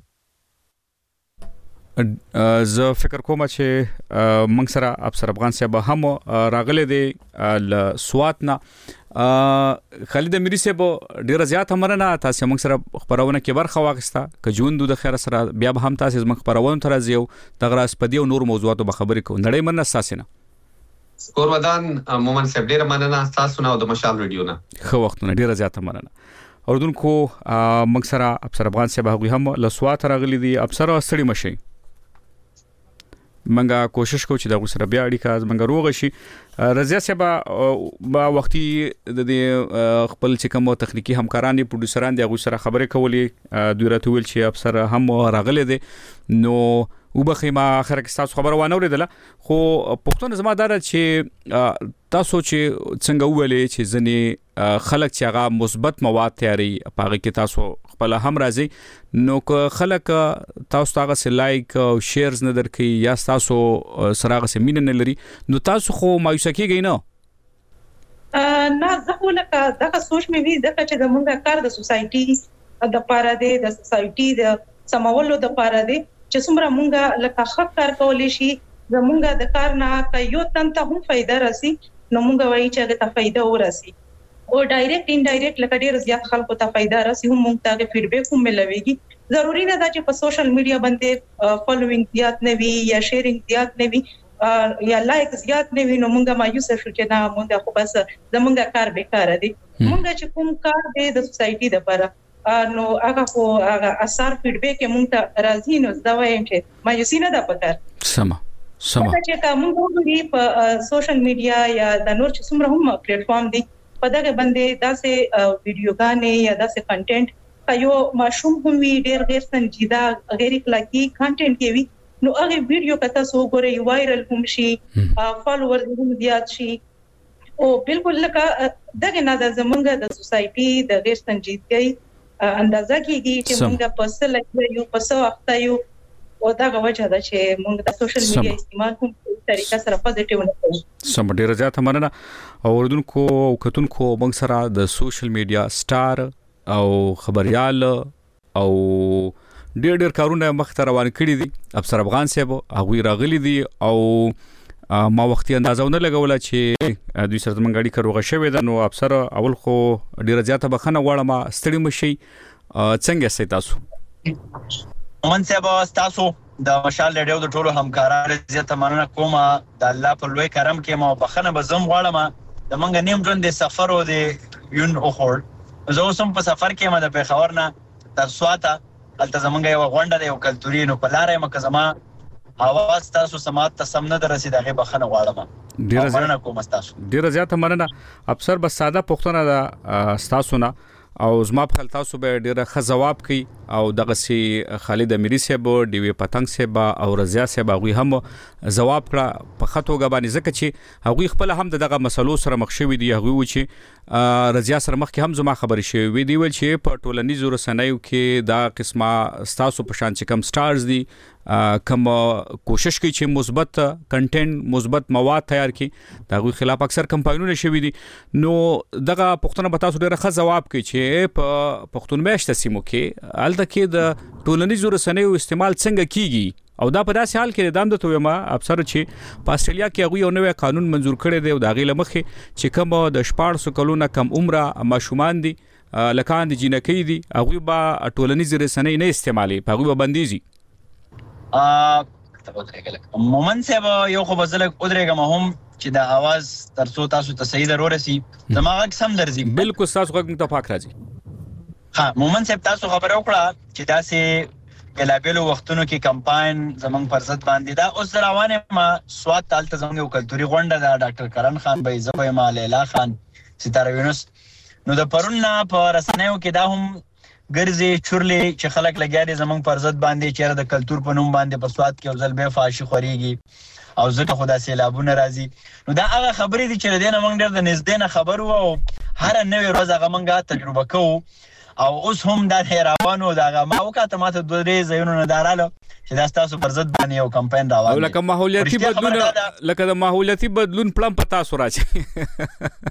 زه فکر کوم چې موږ سره افسر افغان صاحب هم راغله دي ل سواتنا خالد اميري صاحب ډیر زیات مننه تاسو موږ سره خبرونه کې برخه واغسته ک ژوند د خیر سره بیا به هم تاسو موږ خبرونه تر ازیو دغه اسپدي او نور موضوعاتو به خبرې کوو نړۍ مننه ساسنه قربان مومن صاحب ډیر مننه تاسو نو د مشال ریډیو نه خو وختونه ډیر زیات مننه اوردونکو موږ سره افسر افغان صاحب هغه هم ل سوات راغلي دي افسر استړي مشي منګه کوشش کوو چې دا غوسره بیا اړیکه منګه روغ شي رضا صاحب با وختي د خپل چې کوم تخنیکی همکاران دي پروډوسران دي غوسره خبرې کولې دوی راته ویل چې افسر هم راغله دي نو وبخې ما اخر کې تاسو خبر وانه ورېدله خو پښتون زما دار چې تاسو چې څنګه ویلې چې ځنې خلک چې هغه مثبت مواد تیاری پاغه کې تاسو خپل هم راځي نو که خلک تاسو هغه سه لایک او شیرز نه درکې یا تاسو سراغه سه مين نه لري نو تاسو خو مایوسه کېږئ نه نه زه خو لکه دغه سوچ مې وی دغه چې د مونږه کار د سوسايټي د پاره دی د سوسايټي د سمولو د پاره دی چې څومره مونږه لکه خط کار کولې شي زمونږه د کار نه ک یو تن ته هم فائدہ راسي نو مونږ وایي چې هغه ته فائدہ ورسي او ډایرکټ ان ډایرکټ لکه ډیر زیات خلکو ته فائدہ راسي هم مونږ ته فیډبیک هم ملويږي ضروری نه ده چې په سوشل میډیا باندې فالوینګ زیات نه وي یا شیرینګ زیات نه وي یا لایک زیات نه وي نو مونږه مایوس شو چې نه مونږه خو بس زمونږه کار بیکاره دي مونږه چې کوم کار دی د سوسايټي لپاره نو هغه خو هغه اثر فیډبیک مونږ ته راځي نو دا وایم چې مایوسی نه ده پکار سم سم چې کوم وګوري په سوشل میډیا یا د نور چې څومره هم پلیټ فارم دي په دغه باندې داسې ویډیوګانې یا داسې کنټینټ کایو ماشوم هم وی ډیر غیر سنجیده غیر اخلاقی کنټینټ کوي نو هغه ویډیو کته سو ګوري وایرل هم شي فالوورز هم زیات شي او بالکل لکه دغه نه د زمونږ د سوسايټي د غیر سنجیدګۍ اندازه کیږي چې موږ په څه لګي یو په څه وخت یو او دا غوښه ده چې موږ د سوشل میډیا استعمال کوم طریقه سره پوزټیو نه کوو سم ډیر زیات مننه اوردونکو او کتونکو موږ سره د سوشل میډیا سٹار او خبريال او ډیر ډیر کارونه مخ ته روان کړي دي افسر افغان صاحب هغه راغلي دي او ما وختي اندازونه لګول چې دوی سره منګړی کروغه شوی ده نو افسر اول خو ډیر زیاته بخنه غواړم ستړي مشي څنګه سي تاسو من صاحب تاسو د مشال ریډیو د ټولو همکارانو زیاته مننه کوم د الله په لوی کرم کې ما بخنه بزم غواړم د منګ نیم ژوند د سفر او د یون او خور زه اوسم په سفر کې ما د پیښور نه تر سواته الته زمونږ یو غونډه دی او کلتوري نو په لارې مکه زما اواز تاسو سمات ته سم نه درسیدغه بخنه غواړم ډیر مننه کوم تاسو ډیر زیات مننه افسر بس ساده پښتنه د تاسو نه او زما په خل تاسو به ډیره ښه جواب کوي او دغه سي خالد امیری صاحب ډي وی پتنګ صاحب او رضیا صاحب غوي هم جواب کړه په خطوګه باندې ځکه چې هغوی خپل هم دغه مسلو سره مخ شوي دي هغوی و چې رضیا سره مخ کې هم زما خبرې شوي وي دی ول چې په ټولنیزو رسنیو کې دا قسمه ستاسو په شان چې کم سټارز دي کوم کوشش کوي چې مثبت کنټینټ مثبت مواد تیار کړي دا غوي خلاف اکثر کمپاینونه شوي دي نو دغه پښتنه به تاسو ډیره ښه جواب کوي چې په پښتون میشته سیمو کې الته کې د ټولنیزو رسنیو استعمال څنګه کیږي او دا په داسې حال کې دام د تویما افسر چې په استرالیا کې هغه یو نوې قانون منزور کړی دی او دا غي لمخه چې کوم د شپږ سو کلونه کم عمره ماشومان دي لکان دي جنکی دي هغه به ټولنیزو رسنۍ نه استعمالي په هغه باندې ا مومن صاحب یو خو بزلک ودرېګم هم چې دا आवाज ترڅو تاسو ته صحیح ضرور رسی دماغ سم درځي بالکل تاسو غږ متفق راځي ها مومن صاحب تاسو خبر وکړه چې دا سه بلابلو وختونو کې کمپاین زمنګ فرصت باندې دا اوس روانه ما سواد تالته زمنګ یو کلتوري غونډه دا ډاکټر کرن خان به زبې ما لیلا خان ستاره یونس نو د پرون په رسنیو کې دا هم ګرځي چورلې چې خلک لګیا دي زمنګ فرصت باندې چې د کلتور په نوم باندې په سواد کې ځل به فاشي خوريږي او ځکه خدا سیلابونه راځي نو دا هغه خبرې دي چې دینه موږ ډېر د نږدې نه خبرو او هر نوې ورځ هغه موږ تجربه کوو او اوس هم دا حیرانو دا ما وکاته ماته دوه درې ځایونو نه داراله چې دا تاسو فرصت باندې یو کمپاین راوړل او لکه ماحولیتي بدلون لکه د ماحولیتي بدلون پلان پتا سو راځي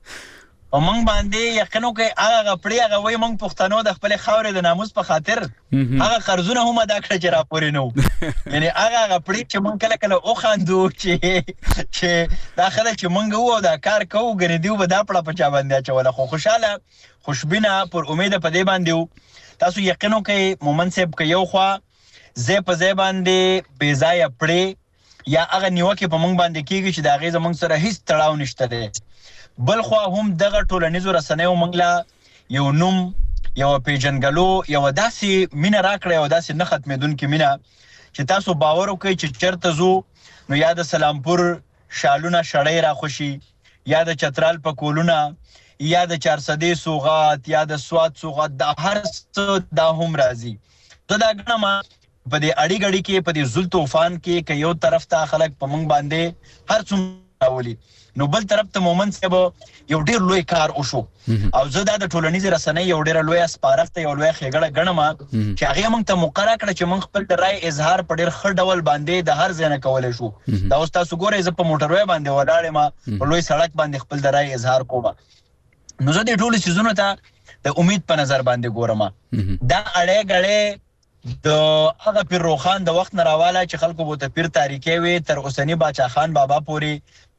او موږ باندې یقینو کې هغه غپړی هغه وای موږ پښتنو د خپل خاورې د ناموس په خاطر هغه قرضونه هم ادا کړ چې راپورې نو یعنی هغه غپړی چې موږ کله کله او خاندو چې چې دا خلک چې موږ وو دا کار کوو غني دیو به دا پړه پچا باندې چوله خو خوشاله خوشبینه پر امید په دې باندې تاسو یقینو کې مومن صاحب کې یو خوا زه په ځای باندې بې ځای پړې یا هغه نیوکه په موږ باندې کیږي چې دا غي زموږ سره هیڅ تړاو نشته دی بل خو هم دغه ټولنیزو رسنیو منګلا یو نوم یو پیجنګلو یو داسې مینا راکړې او داسې نه ختمېدونکې مینا چې تاسو باور وکړئ چې چرته زو نو یا د سلامپور شالونه شړې را خوشي یا د چترال په کولونه یا د چارسدې سوغات یا د سواد سوغات د هر څه دا هم راځي زه دا ګڼم په دې اړې غړي کې په دې زل طوفان کې که یو طرف ته خلک په موږ باندې هر څومره راولي نو بل طرف ته مومن صاحب یو ډیر لوی کار وشو او زه دا د ټولنیزې رسنۍ یو ډیر لوی سپارښت یو لوی خېګړه ګڼم چې هغه موږ ته مقرره کړ چې موږ خپل د رائے اظهار په ډیر ښه ډول باندې د هر ځای نه کولای شو دا اوس تاسو ګورئ زه په موټروي باندې ولاړم په لوی سړک باندې خپل د رائے اظهار کوم نو زه د ټولو سيزونو ته د امید په نظر باندې ګورم دا اړې غړې د هغه پیر روخان د وخت نه راواله چې خلکو بوته پیر تاریخي وي تر اوسنی باچا خان بابا پوری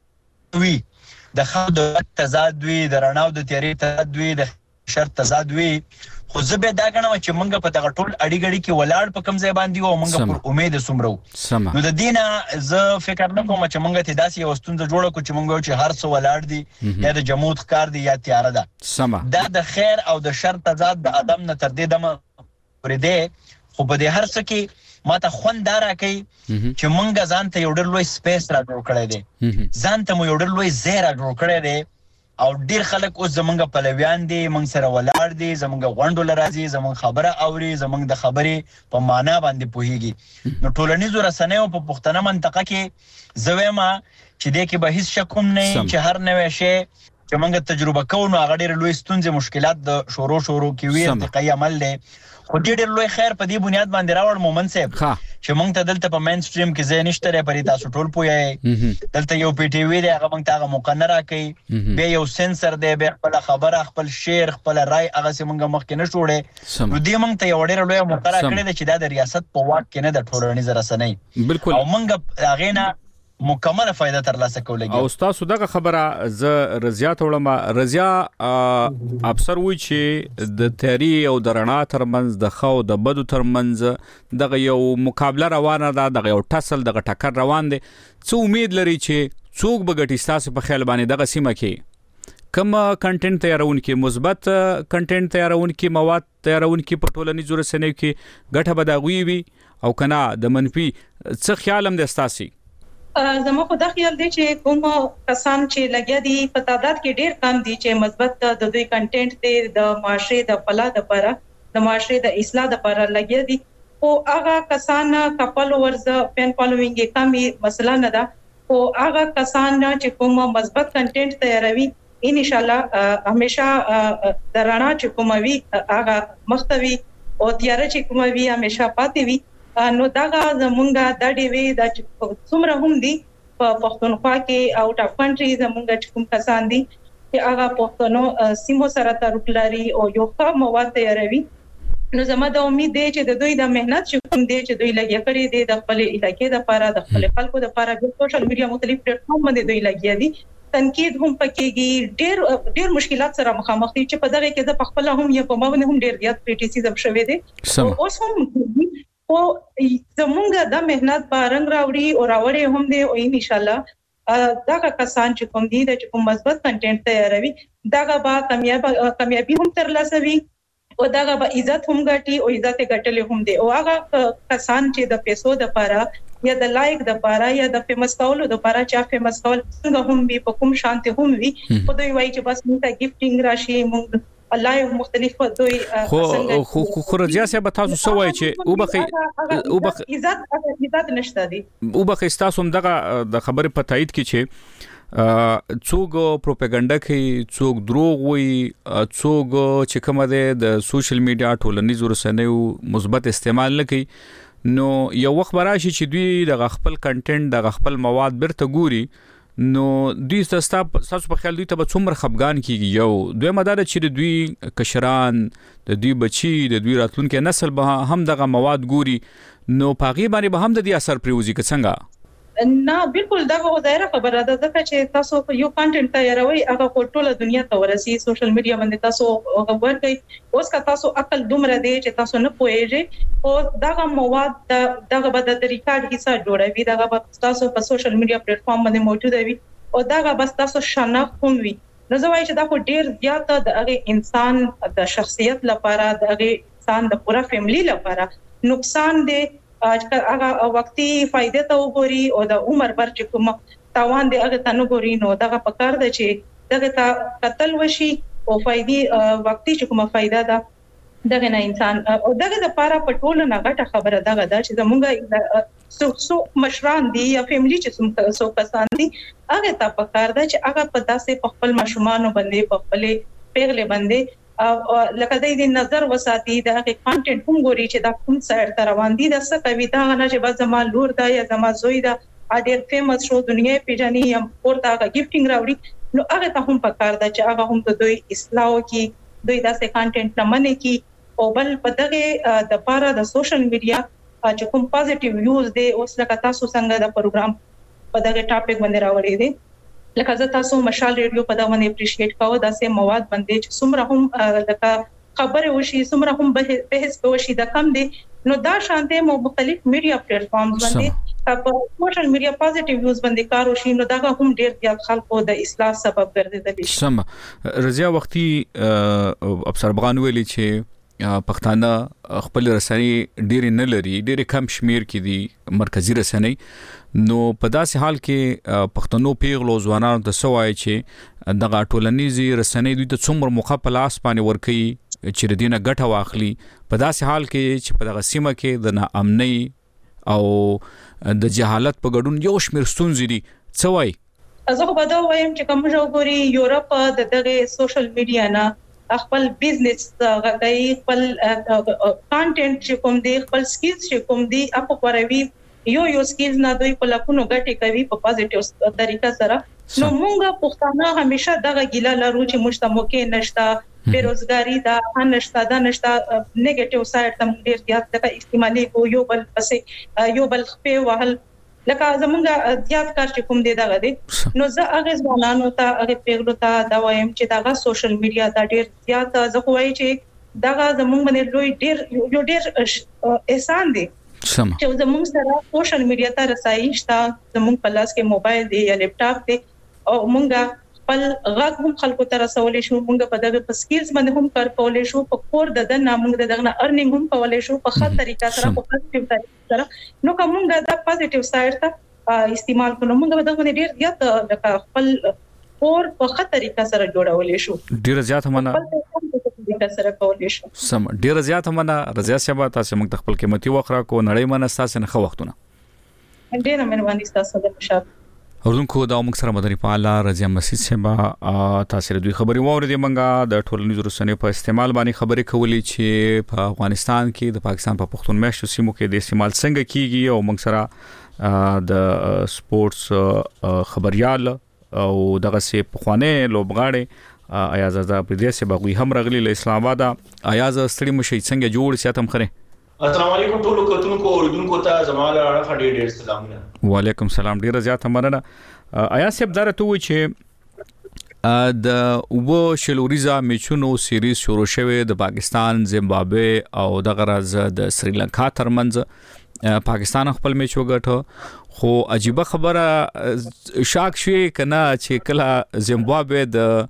وی د خاو د تضاد وی د رڼاو د تیری تضاد وی د شرط تضاد وی خو زه به دا غنم چې مونږ په دغه ټول اړی غړي کې ولاړ په کم ځای باندې او مونږ پر امید سمرو نو د دینه زه فکر نه کوم چې مونږ ته داسې یو ستونزه جوړه کو چې مونږ چې هر څو ولاړ دي یا د جمود ښکار دي یا تیار ده سما دا د خیر او د شر تضاد د ادم نه تر دې دمه پرې ده خو په دې هر څه کې ماته خوندار کوي چې مونږ ځان ته یو ډېر لوی سپیس را جوړ کړی دی ځان ته مو یو ډېر لوی ځای را جوړ کړی دی او ډېر خلک اوس زمونږ پلویان دي مونږ سره ولاړ دي زمونږ غونډو له راځي زمونږ خبره اوري زمونږ د خبرې په معنا باندې پوهیږي نو ټولنیزو رسنیو په پښتنه منطقه کې زه وایم چې دې کې به هیڅ شک هم نه چې هر نوی شی چې مونږ تجربه کوو نو هغه ډېر لوی ستونزې مشکلات د شورو شورو کې وي ارتقایي عمل دی خو ډېر لوی خیر په دې بنیاد باندې راوړ مومن صاحب چې مونږ ته دلته په مین سټریم کې ځای نشته لري پرې تاسو ټول پوهیږئ دلته یو پی ټی وی دی هغه مونږ ته هغه موقع نه راکوي بیا یو سنسر دی بیا خپل خبره خپل شعر خپل رائے هغه سي مونږ مخکې نه شوړې نو دې مونږ ته یو ډېر لوی موقع راکړې ده چې دا د ریاست په واک کې نه د ټولنیز رسنۍ بالکل او مونږ هغه نه مکمل فائدہ ترلاسه کولای او تاسو دغه خبره ز رضیا تولم رضیا افسر وی چې د تیری او د رڼا ترمنځ د خو د بدو ترمنځ دغه یو مقابله روانه ده دغه یو ټسل دغه ټکر روان دي څو امید لري چې څوک بغټی تاسو په خیال باندې دغه سیمه کې کوم کنټینټ تیارون کې مثبت کنټینټ تیارون کې مواد تیارون کې په ټولنیزو رسنیو کې ګټه بداغوي وي او کنا د منفي څه خیال هم د تاسو زموږ خو دا خیال دی چې کوم کسان چې لګیا دي په تعداد کې ډېر کم دي چې مثبت د دوی کنټینټ دی د معاشري د فلاح لپاره د معاشري د اصلاح لپاره لګیا دي او هغه کسان کپل ورز فین فالوینګ کمی مسله نه ده او هغه کسان چې کوم مثبت کنټینټ تیاروي ان شاء الله همیشه درانه چې کوم وی هغه مختوي او تیار چې کوم وی همیشه پاتې وي نو دا زمونږه د ډي وی د څومره هم دي په پښتونخوا کې اوټ اف کنټری زمونږه چې کوم کسان دي چې هغه پښتنو سیمو سره تعلق لري او یو ښه مواد تیاروي نو زما د امید دی چې د دوی د مهنت چې کوم دی چې دوی لګیا کړی دی د خپل علاقې د لپاره د خپل خلکو د لپاره د سوشل میډیا مختلف پلیټ فارم باندې دوی لګیا دي تنقید هم پکېږي ډېر ډېر مشکلات سره مخامخ دي چې په دغه کې د خپل هم یا په باندې هم ډېر زیات کریټیسیزم شوی دی اوس هم او زمونږ د مهنت په رنګ راوړي او راوړي هم دی او ان شاء الله دا کسان چې کوم دي د کوم مثبت کنټینټ تیاروي دا به کامیاب کامیابی هم ترلاسه وي او دا به عزت هم ګټي او عزت ګټلې هم دي او هغه کسان چې د پیسو د لپاره یا د لایک د لپاره یا د فیمس کولو د لپاره چې فیمس کول څنګه هم وي په کوم شانته هم وي خو دوی وایي چې بس موږ ته گیفټینګ راشي موږ الله یو مختلف دوی خو خو خو رجیا صاحب تاسو څه وایي چې او بخي او بخي عزت عزت نشته دي او بخي تاسو هم دغه د خبرې په تایید کې چې څوک پروپاګاندا کوي څوک دروغ وایي څوک چې کومه ده د سوشل میډیا ټولنیزو رسنیو مثبت استعمال نه کوي نو یو وخت راشي چې دوی د خپل کنټینټ د خپل مواد برته ګوري نو دوی تاسو په خیال دوی ته څومره خپګان کیږي یو دوی مدار چې دوی کشران د دوی بچي د دوی راتلونکي نسل به هم دغه مواد ګوري نو پاغي باندې به هم د دې اثر پریوزي که څنګه نه بالکل دا غو ظاهره خبره ده ځکه چې تاسو یو کانټینټ تیاروي هغه په ټوله دنیا ته ورسي سوشل میډیا باندې تاسو خبر کوي اوس کا تاسو عقل دومره دی چې تاسو نه پوهیږئ او دا مواد دغه به د ریکارډ حصہ جوړوي دا به تاسو په سوشل میډیا پلیټ فارم باندې موجود وي او دا به تاسو شناخت هم وي نو زه وایم چې دا خو ډیر زیات د هغه انسان د شخصیت لپاره د هغه انسان د پوره فیملی لپاره نقصان دی هغه وختي فائدې ته وګوري او د عمر بر چې کوم تاوان دی هغه ته نه ګوري نو دغه پکار دی چې دغه ته قتل وشي او فائدې وختي چې کومه فائدہ ده دغه نه انسان او دغه د لپاره په ټولو نه غټه خبره دغه ده چې زمونږ سو سو مشران دي یا فیملی چې سو کسان دي هغه ته پکار دی چې هغه په داسې خپل ماشومان باندې په خپل پیغله باندې او لکه د دې نظر وساتي د هغه کانټینټ هم ګوري چې دا کوم سایر تر روان دي د څه کوي دا نه چې بس زما لور دا یا زما زوی دا اډیر فیمس شو دنیا پیژني یم ورته هغه گیفټینګ راوړي نو هغه ته هم پکار ده چې هغه هم د دوی اصلاح کی دوی داسې کانټینټ نه منې کی او بل په دغه د لپاره د سوشل میډیا چې کوم پازیټیو یوز دی اوس لکه تاسو څنګه د پروګرام په دغه ټاپک باندې راوړی دی لکه زه تاسو مشال ریډیو په دا باندې اپریشیټ کوم دا سه مواد باندې چې څومره هم لکه خبره وشي څومره هم بحث وشي دا کم دي نو دا شانته مختلف میډیا پلیټ فارمز باندې په سوشل میډیا پازیټیو یوز باندې کار وشي نو دا هم ډیر زیات خلکو د اصلاح سبب ګرځیدلی سم رضیا وختي افسر بغان ویلي چې پښتانه خپل رسنۍ ډېر نه لري ډېر کم شمیر کې دي مرکزی رسنۍ نو په داسې حال کې پښتنو پیغلو ځوانانو ته سوای چې دغه ټولنیزي رسنۍ دوی ته څومره موخه په لاس باندې ورکي چې ردینه ګټه واخلي په داسې حال کې چې په دغه سیمه کې د ناامنۍ او د جهالت په ګډون یو شمیر ستونزې دي سوای زه په دا وایم چې کوم ځای ګوري یورپ د دغه سوشل میډیا نه خپل بزنس غږی خپل کانټینټ چې کوم دی خپل سکلز چې کوم دی اپ کوروي یو یو سکلز نه دوی په لکونو ګټي کوي په پازیټیو طریقه سره نو موږ پښتانه همیشه دغه ګیله لرو چې مشتموکه نشتا بیروزګاری دا نشتا دا نشتا نیگیټیو سایډ تم ډیر زیات د استعمالي کو یو بل پسې یو بل خپې وهل لکه زمونږ زیات کار چې کوم دی دا غدي نو زه هغه ځوانانو ته هغه پیغلو ته دا وایم چې دا سوشل میډیا دا ډیر زیات زه کوی چې دا زمونږ باندې لوی ډیر یو ډیر احسان دی سم چې زمونږ سره سوشل میډیا ته رسایي شته زمونږ په لاس کې موبایل دی یا لیپټاپ دی او مونږ خپل غږ هم خلکو ته رسولې شو مونږ په دغه سکلز باندې هم کار کولې شو په کور د د نامونږ دغه ارنینګ هم کولې شو په ښه طریقه سره په پوزټیو طریقه سره نو کومه دا پوزټیو سایډ ته استعمال کړو مونږ دغه باندې ډیر زیات خپل اور په ښه طریقه سره جوړولې شو. ډیر زیات مننه طریقه سره کولې شو. سم ډیر زیات مننه رضا صاحب تاسو موږ خپل قیمتي وخت را کو نړۍ مننه تاسو نه خو وختونه. ډیر مهرباني تاسو د مشاب. اردوونکو دا موږ سره مدني فعال رضا مسعود صاحب تاسو دوی خبري واوریدې منګه د ټولنیزو رسنیو په استعمال باندې خبري کولې چې په افغانستان کې د پاکستان په پښتون میشتو سیمو کې د استعمال څنګه کیږي او موږ سره د سپورتس خبريال او دغه سي پخوانه لوبغاړي ایاز آزاد پردیس بغوی هم رغلی له اسلام آباد ایاز ستړي مشي څنګه جوړ سیاتم خره. السلام علیکم ټول کتونکو اوریدونکو ته زماله اړه ډېر ډېر سلامونه. وعلیکم السلام ډیر زیات مننه. ایاز صاحب درته وی چې د وو شلوریزا میچونو سیریز شروع شوه د پاکستان زیمبابوے او د غرض د سریلانکا ترمنځ پاکستان خپل میچ وګټو خو عجیب خبره شاک شوی کنه چې کله زیمبابوے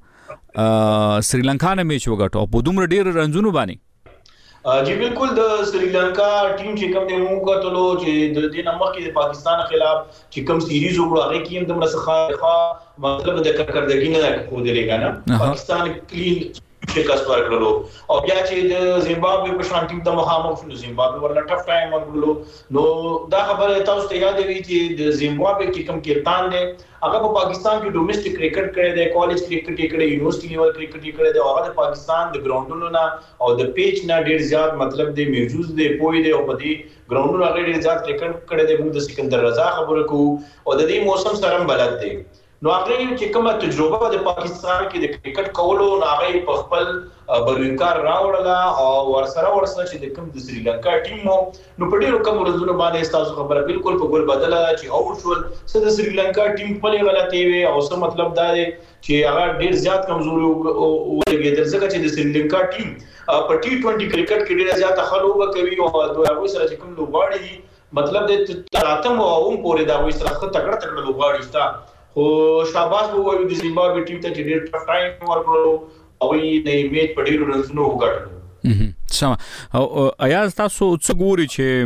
د سریلانکا نه میچ وګټو په دومره ډیر رنزونو باندې. جی بالکل د سریلانکا ټیم چې کوم د موږ کتلو چې د دې نمبر کې د پاکستان خلاف چې کوم سیریز وګړو هغه کې هم د مرسخه مطلب د ککردګی نه خو دی لګانا پاکستان کلین شکست ورکړلو او بیا چې د زیمبابوے په شان ټیم د مخامخ شو زیمبابوے ورله ټف ټایم ورکړلو نو دا خبره تاسو ته یاد وي چې د زیمبابوے کې کوم کپتان دی هغه په پاکستان کې ډومېسټک کرکټ کړی دی کالج کرکټ یې کړی یونیورسيټي لیول کرکټ یې کړی دی هغه د پاکستان د ګراوندونو نه او د پیچ نه ډیر زیات مطلب دی محفوظ دی پوي دی او په دې ګراوندونو هغه ډیر زیات کرکټ کړی دی موږ د سکندر رضا خبره کوو او د دې موسم سره بلد دی نو هغه چې کومه تجربه د پاکستان کې د کرکټ کولو هغه په خپل بروینکار راوړله او ورسره ورسره چې د کوم د سریلانکا ټیم نو په ډیرو کوم ورځو باندې تاسو خبره بالکل په ګول بدله چې او شول چې د سریلانکا ټیم په غلطي وي او څه مطلب دا دی چې هغه ډیر زیات کمزوري ولګېدل ځکه چې د سریلانکا ټیم په ټي ټوئنټي کرکټ کې ډیر زیات خلوبه کوي او دوی سره چې کوم لوبغاړي مطلب د تراتم او هم پورې دا وي سره تکړه تکړه لوبغاړي شته خو شاباس وو د زیمبابوے ټیم ته ډیر ټف ټایم ورکړو او یې د میچ په ډیرو رنزونو وګټلو. سم او ایاز تاسو څه ګوري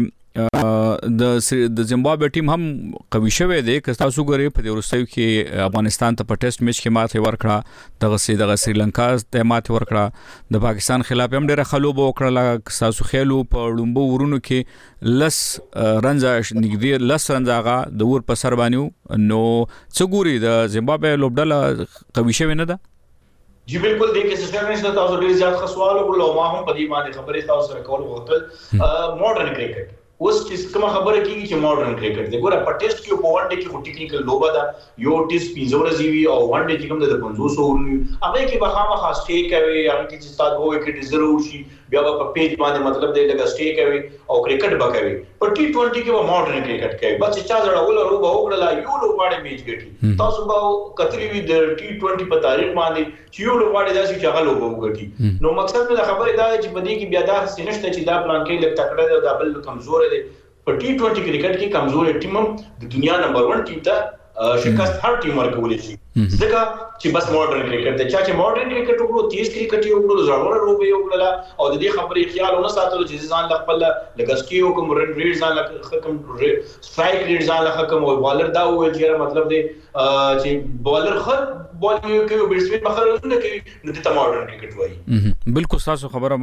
چې د د زیمبابوے ټیم هم قوي شوه دی که تاسو ګوري په دې ورستیو کې افغانستان ته په ټیسټ میچ کې ماته ورکړه دغه سي دغه سریلانکا ته ماته ورکړه د پاکستان خلاف هم ډیره خلوب وکړه تاسو خېلو په لومبو ورونو کې لس رنزا نګدي لس رنزاغه د ور په سر باندې نو څه ګوري د زیمبابوے لوبډله قوي شوه نه ده. جی بالکل د کې سیستم نشته تاسو ډیر زیات خسوال وکړو ما هم په دې باندې خبرې تاسو سره کول غوښتل ماډرن کرکټ اوس چې کوم خبره کیږي چې ماډرن کرکټ دی ګوره په ټیسټ کې په ون ډے کې خو ټیکنیکل لوبه ده یو ټیسټ پنځه ورځې وي او ون ډے کې کوم د پنځوس ورونی هغه کې به خامخا سټې کوي هغه کې چې تاسو وایي کې ډیزرو شي بیا په پیج باندې مطلب دی لګا سټې کوي او کرکټ به کوي په ټي ټوئنټي کې به ماډرن کرکټ کوي بس چا زړه ول ورو به وګړه یو لوباړي میچ ګټي تاسو به کتلی وي د ټي ټوئنټي په تاریخ باندې چې یو لوباړي داسې چې هغه لوبو وګټي نو مقصد د خبرې دا چې په دې کې بیا دا سینشته چې دا پلان کې لږ تکړه دی دا بل کمزور دی په ټي ټوئنټي کرکټ کې کمزور ټیم د دنیا نمبر ون ټیم ته شکست هر ټیم ورکولې شي ځکه چې بس ماډرن کرکټ دی چې ماډرن کرکټ وکړو تیز کرکټ یو وکړو زړور روبي وکړه او د دې خبرې خیال ونه ساتلو چې ځان ل خپل لګسکی کوم رن ریټ ځان ل حکم سټرایک ریټ ځان ل حکم او بالر دا وایي چې مطلب دی چې بالر خط بالینګ کوي بیټسمن مخرجونه کوي نو د ماډرن کرکټ وایي بالکل تاسو خبره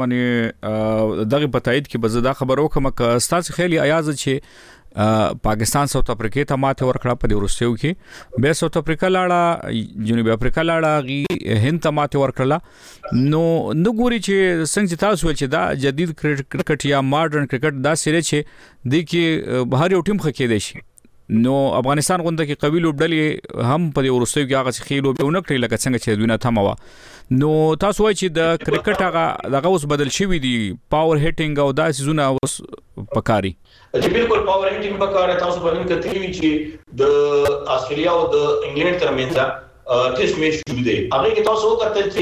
باندې دغه پتاید کې بزدا خبرو کوم ک تاسو خیالي ایاز چې پاکستان ساوث افریقا ته ماته ورکړه په دې ورستیو کې به ساوث افریقا لاړه جنوبي افریقا لاړه غي هند ته ماته ورکړه نو نو ګوري چې څنګه تاسو ول چې دا جدید کرکټ یا ماډرن کرکټ دا سره چې د کې بهر یو ټیم خکې دی شي نو افغانستان غونډه کې قوي لوبډلې هم په دې ورستیو کې هغه خېلو به ونکړي لکه څنګه چې دوی نه تموا نو تاسو وایي چې د کرکټ هغه دغه اوس بدل شوی دی پاور هیټینګ او داسې زونه اوس پکاري چې بالکل پاور هیټینګ پکاره تاسو باندې کتلی چې د استرالیا او د انګلند ترمنځ ټیسټ میچ شروع دی هغه کې تاسو وکړل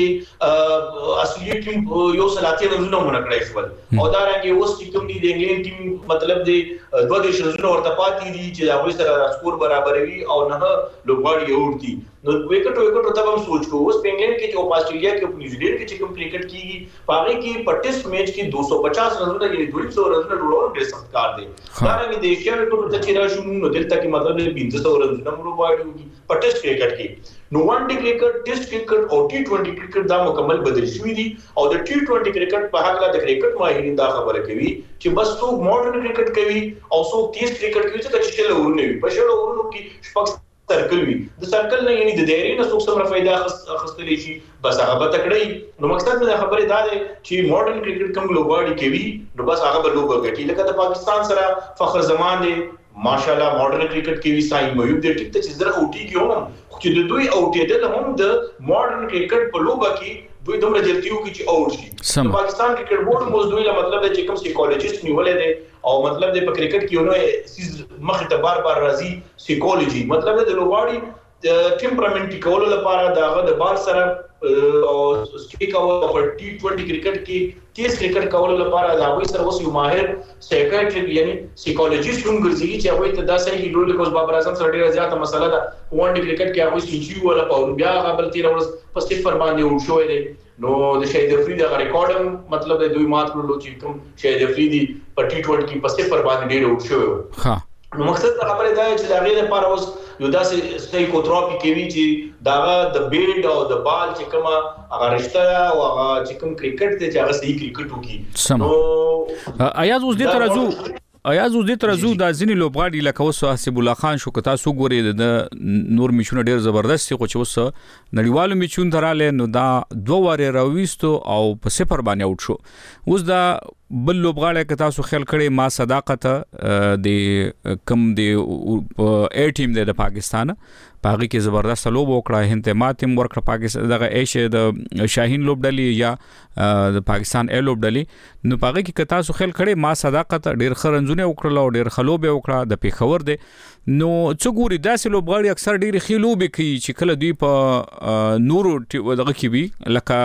چې اصلي ټیم یو سلاتی رنونه مونږ کړی شو او دا رنګ اوس چې کوم دی د انګلند ټیم مطلب دی دوه دیش رنونه ورته پاتې دي چې هغه سره سکور برابروي او نه لوبغاړي ورتي نو وکټ وکټ ته هم سوچ کو اوس په انګلند کې چې آسټرالیا کې په نیوزیلینډ کې چې کوم کرکټ کیږي پاره کې په ټیسټ میچ کې دو سو پچاس رنونه یعنی دوه سو رنونه ډول ډېر سخت کار دی دا رنګ د ایشیا وکټ ته چې راشو نو دلته کې مطلب پنځه سو رنونه مرو وایي په ټیسټ کرکټ کې نو ون ډے کرکټ ټیسټ کرکټ او ټي ټوئنټي کرکټ دا مکمل بدل شوی دي او د ټي ټوئنټي کرکټ په هغه د کرکټ ماهرین دا خبره کوي چې بس څوک ماډرن کرکټ کوي او څوک ټیسټ کرکټ کوي چې چې له ورونه وي په شلو ورونو کې شپږ سرکل وي د سرکل نه یعنی د دایره نه څوک سمره فائدہ اخستلی شي بس هغه به تکړی نو مقصد مې خبره دا دی چې ماډرن کرکټ کوم لوبغاړي کوي نو بس هغه به لوبه کوي لکه د پاکستان سره فخر زمان دی ماشاءالله ماډرن کرکټ کې وی ساين مېوب دی ټیک ته چې زره اوټي کې هم چې د دوی اوټېدل هم د ماډرن کرکټ په لوبه کې دوی دومره جلتیو کې چې اوټ شي پاکستان کرکټ بورډ موږ دوی له مطلب د چې کوم سایکولوژیست نیولې دی او مطلب د کرکټ کې نو سیز مخ ته بار بار راځي سایکولوژي مطلب د لوبغاړي د ټیمپرامنټ کولو لپاره داغه د بال سره او سټیک او په ټي ټوئنټي کرکټ کې تیز کرکټ کولو لپاره دا وایي سره اوس یو ماهر سایکیاټریک یعنی سایکولوژیست هم ګرځي چې هغه ته دا صحیح کې ډول کوس بابر اعظم سره ډیره زیاته مسله ده ون ډے کرکټ کې هغه سینچری ولا په بیا هغه بل تیر ورځ په صفر باندې ورشوي دي نو د شهید افریدي هغه ریکارډ مطلب د دوی مات کړلو چې کوم شهید افریدي په ټي ټوئنټي کې په صفر باندې ډیر ورشوي ها نو مقصد دا خبره ده چې دا غیر لپاره اوس یو داسې سایکوتراپي کوي چې دا د بیلډ او د بال چې کومه هغه رشتہ او هغه چې کوم کرکټ ته چې هغه صحیح کرکټ وکي نو ایاز اوس دې ترازو ایاز اوس دې ترازو د ځینې لوبغاړي لکه اوس حسیب الله خان شو کتا سو ګوري د نور میچونه ډیر زبردست خو چې اوس نړیوالو میچون دراله نو دا دوه واره راويستو او په صفر باندې اوټ شو اوس دا بل لوبغاړي که تاسو خیال کړئ ما صداقت د کم د ا ټیم د پاکستان پاغي کې زبردست لوب وکړه هنته ماتم ورکړه پاکستان دغه ایشه د شاهین لوبډلی یا د پاکستان ا لوبډلی نو پاغي کې که تاسو خیال کړئ ما صداقت ډیر خرنځونه وکړه او ډیر خلوب وکړه د پیښور دی نو څو ګوري داسې لوبغاړي اکثر ډیر خلوب کوي چې کله دوی په نورو دغه کې وي لکه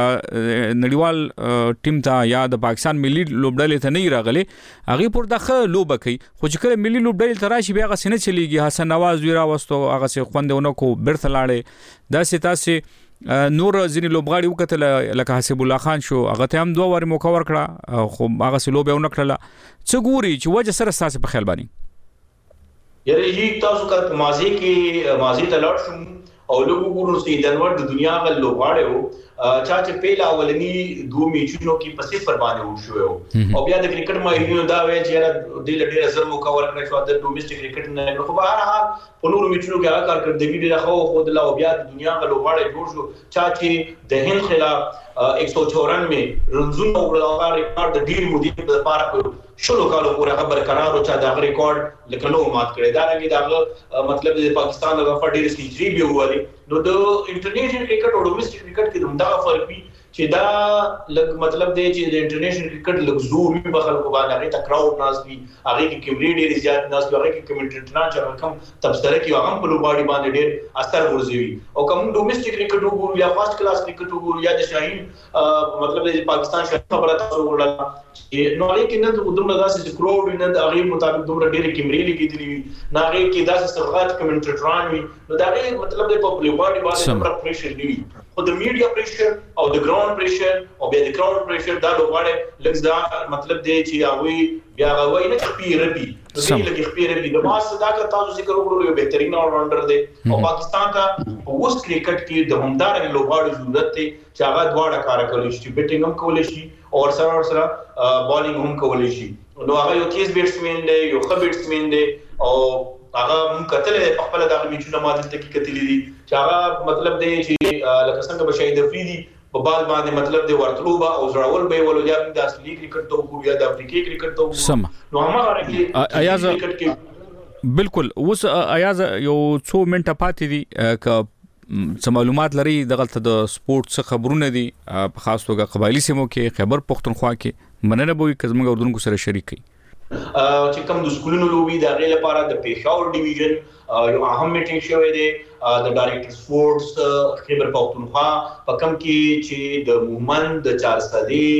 نړیوال ټیم ته یا د پاکستان ملي لوبډلې ته نه راغلي هغه پر دغه لوب کوي خو چې کله ملي لوبډلې ته راشي بیا هغه سینه چلیږي حسن نواز ویرا وستو هغه سي خوندونه کو برته لاړې داسې تاسې نور ځینې لوبغاړي وکتل لکه حسیب الله خان شو هغه ته هم دوه واره موقع ورکړه خو هغه سي لوب یې ونکړه څه ګوري چې وجه سره تاسو په خیال باندې یاره یی تاسو کار په ماضي کې ماضي ته لاړ شو او لوګو ګورو چې د نړۍ د دنیا غل لوبغاړي وو چا چې پیله اولنی دوه میچونو کې په صفر باندې وشو او بیا د کرکټ ماهرینو دا وایي چې یاره د لډیر زر موقع ورکړی شو د ډومېسټک کرکټ نه خو بهر حال په نورو میچونو کې هغه کارکړدګي ډیره خو خو د لا بیا د دنیا غل لوبغاړي جوړ شو چا چې د هند خلاف ایک سو چورانوے رنزونه وګړه ریکارډ د ډیر مودې لپاره شلو کالو پورې خبر قرار او چا دا ریکارډ لکه نو مات کړی دا رنګ دا مطلب د پاکستان د فډیر سنچري به ووالی نو د انټرنیشنل کرکټ او ډومېسټک کرکټ کې دا فرق وي چې دا لګ مطلب دی چې د انټرنیشنل کرکټ لګ زور وي په خلکو باندې هغه ته کراود ناز وي هغه کې کیمرې ډېر زیات ناز وي هغه کې کمنټریټران چې کوم تبصره کوي هغه په لوبغاړي باندې ډېر اثر ورزوي او کوم ډومېسټک کرکټ وګورو یا فرست کلاس کرکټ وګورو یا د شاهین مطلب د پاکستان شاهین خبره تاسو وګورئ نو هغه کې نه دومره داسې کراود نه د هغه مطابق دومره ډېر کیمرې لګېدلې وي نه هغه کې داسې سرغات کمنټریټران وي نو دا هغه مطلب د په لوبغاړي باندې دومره پریشر دی او د میډیا پریشر او د ګراوند پریشر او بیا د کراود پریشر دا لوبغاړي لږ دا مطلب دی چې هغه بیا هغه وایي نه چې پیرپی نو لږ پیرپی د ما صداقت تاسو ذکر وکړو یو بهترین اولراونډر دی او پاکستان ته اوس کرکټ کې د همدار لوبغاړو ضرورت دی چې هغه دواړه کار کوي چې بیټینګ هم کولای شي او سره سره بالینګ هم کولای شي نو هغه یو تیز بیټسمن دی یو ښه بیټسمن دی او هغه هم کتلې په خپل دغه میچونه ماده ته کې کتلې دي چې هغه مطلب دی چې لکه څنګه بشاید افریدي په بال باندې مطلب دی ورتلوبه او زړول به ولو یا د اصلي کرکټ ته وګورو یا د افریقي کرکټ ته وګورو نو هغه راکې ایاز بالکل اوس ایاز یو څو منټه پاتې دي ک څه معلومات لري دغه د سپورت څخه خبرونه دي په خاص توګه قبایلی سیمو کې خیبر پختونخوا کې مننه به کزمګ اردن کو سره شریک کړي چې کوم د سکولونو لوبي د غیر لپاره د پېښور ډیویژن یو اهم میټینګ شوی دی د ډایریکټر سپورټس خیبر پختونخوا په کوم کې چې د مومن د چارسدي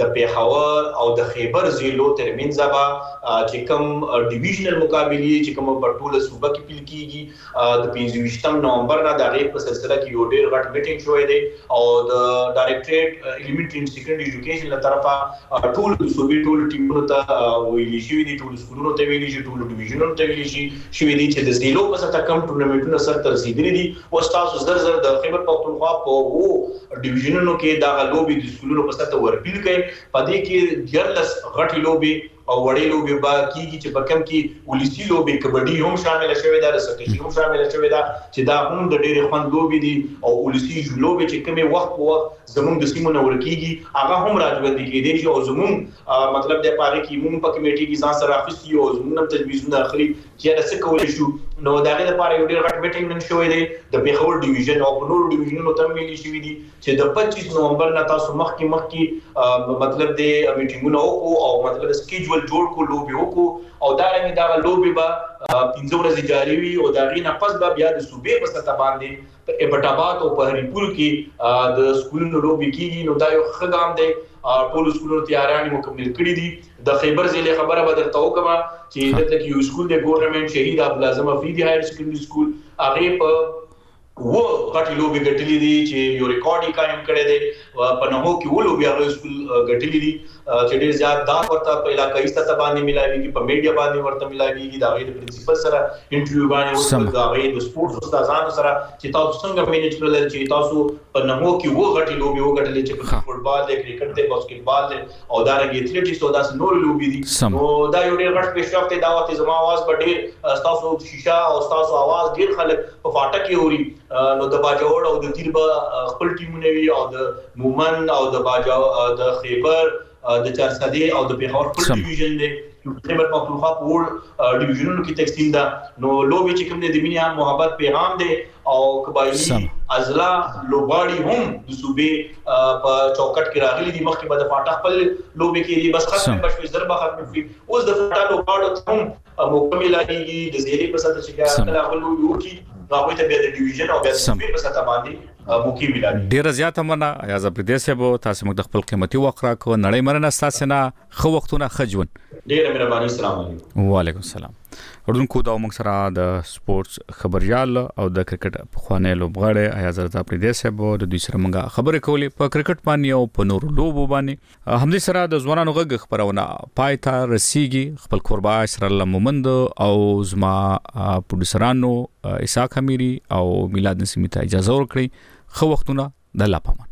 د پیښور او د خیبر ضلعو ترمنځ به چې کوم ډیویژنل مقابله چې کوم په ټوله صوبه کې پیل کیږي د پنځه ویشتم نومبر نه د غیب په سلسله کې یو ډیر غټ میټینګ شوی دی او د ډایریکټریټ الیمنټری اینڈ سیکنډري ایجوکیشن له طرفه ټول صوبې ټول ټیمونو ته ویلي شوی دي ټول سکولونو ته ویلي شي ټول ډیویژنونو ته ویلي شي شوی دي چې د ضلعو په سطح کم ټورنمنټونه سر ته رسیدلي دي او تاسو زر زر د خیبر پختونخوا په وو ډیویژنونو کې دا لوبي د سکولونو په سطح ورپیل کړي پدې کې ډیرلس غټي لوبي او وړې لوبي با کیږي چې په کم کې ولسی لوبي کبډي هم شامل شوی دا سکشي هم شامل شوی دا چې دا هم د ډېر خوند لوبي دي او ولسی لوبي چې کومه وخت په وخت زموږ د سیمو نور کیږي هغه هم راځي کېږي چې او زموږ مطلب د پاره کې موږ په کمیټي کې ځان سره اخیستي او زموږ تجویزونه اخلي چې دا څه کولای شو نو دا غي لپاره یو ډېر غټ میټینګ نن شوی دی د پیښور ډیویژن او نور ډیویژنونو ته ویلي شوی دي چې د پچیس نومبر نه تاسو مخکې مخکې مطلب د میټینګونو او مطلب سکیجول جوړ کو لوبي وکړو او دا رنګ دا لوبي به پنځه ورځې جاری وي او دا غي نه پس به بیا د صوبې په سطح باندې په ابټاباد او په هریپور کې د سکولونو لوبي کیږي نو دا یو ښه ګام دی ټول سکولونو تیاریاں مکمل کړې دي د خیبر ضلع خبره به درته وکم چې دلته کې یو سکول د ګورنمنت شهید عبد العظیم افریدی هایر سیکنډري سکول هغه په و غټي لوبي ګټلې دي چې یو ریکارډ یې قائم کړی دی په نهو کې و لوبي هغه سکول ګټلې دي چې ډېر زیات دا ورته په علاقايي سطح باندې ملایوي په میډیا باندې ورته ملایوي دا غي د پرنسپل سره انټرویو باندې ورته دا غي د سپورټس استادانو سره چې تاسو څنګه مینج کړل چې تاسو په نهو کې و غټي لوبي و ګټلې چې فوټبال دی کرکټ دی باسکټبال دی او دا رنګ ایتھلیټکس او داس نور لوبي دي نو دا یو ډېر غټ پیشرفت دی دا وخت زما आवाज په ډېر تاسو شیشه او تاسو आवाज ډېر خلک په فاټک کې اوري نو د باجوړ او د تیر به خپل ټیمونه وی او د مومن او د باجو د خیبر د چارسدي او د پیښور خپل ډیویژن دی خیبر پختونخوا په وړ ډیویژنونو کې تقسیم ده نو لوبي چې کوم د مینه محبت پیغام دی او قبایلی ازلا لوباړي هم د صوبې په چوکټ کې راغلي دي مخکې به د فاټا خپل لوبي کې دي بس ختم بشوي ضربه ختم شي اوس د فاټا لوباړو هم مکمل لري د زیری په سطح چې کله خپل لوبي وکي هغه ته به د ډیویژن او د صوبې په سطح باندې موقع ملایي ډیر زیات مننه ایاز پردیس صاحب تاسو موږ د خپل قیمتي وخت راکو نړۍ مرنه تاسو نه خو وختونه خجون ډیر مهرباني السلام علیکم وعلیکم السلام ورونکو دا موږ سره د سپورتس خبريال او د کرکټ په خوانې لوبغاړي ایاز رضا پردیس صاحب د دوی سره موږ خبرې کولې په کرکټ باندې او په نورو لوبو باندې همدې سره د ځوانانو غږ خبرونه پایتا رسیږي خپل قربا اسرائیل مومند او زما پروډوسرانو اسحاق امیری او میلاد نسیمی ته اجازه ورکړي خو وختونه د الله پامان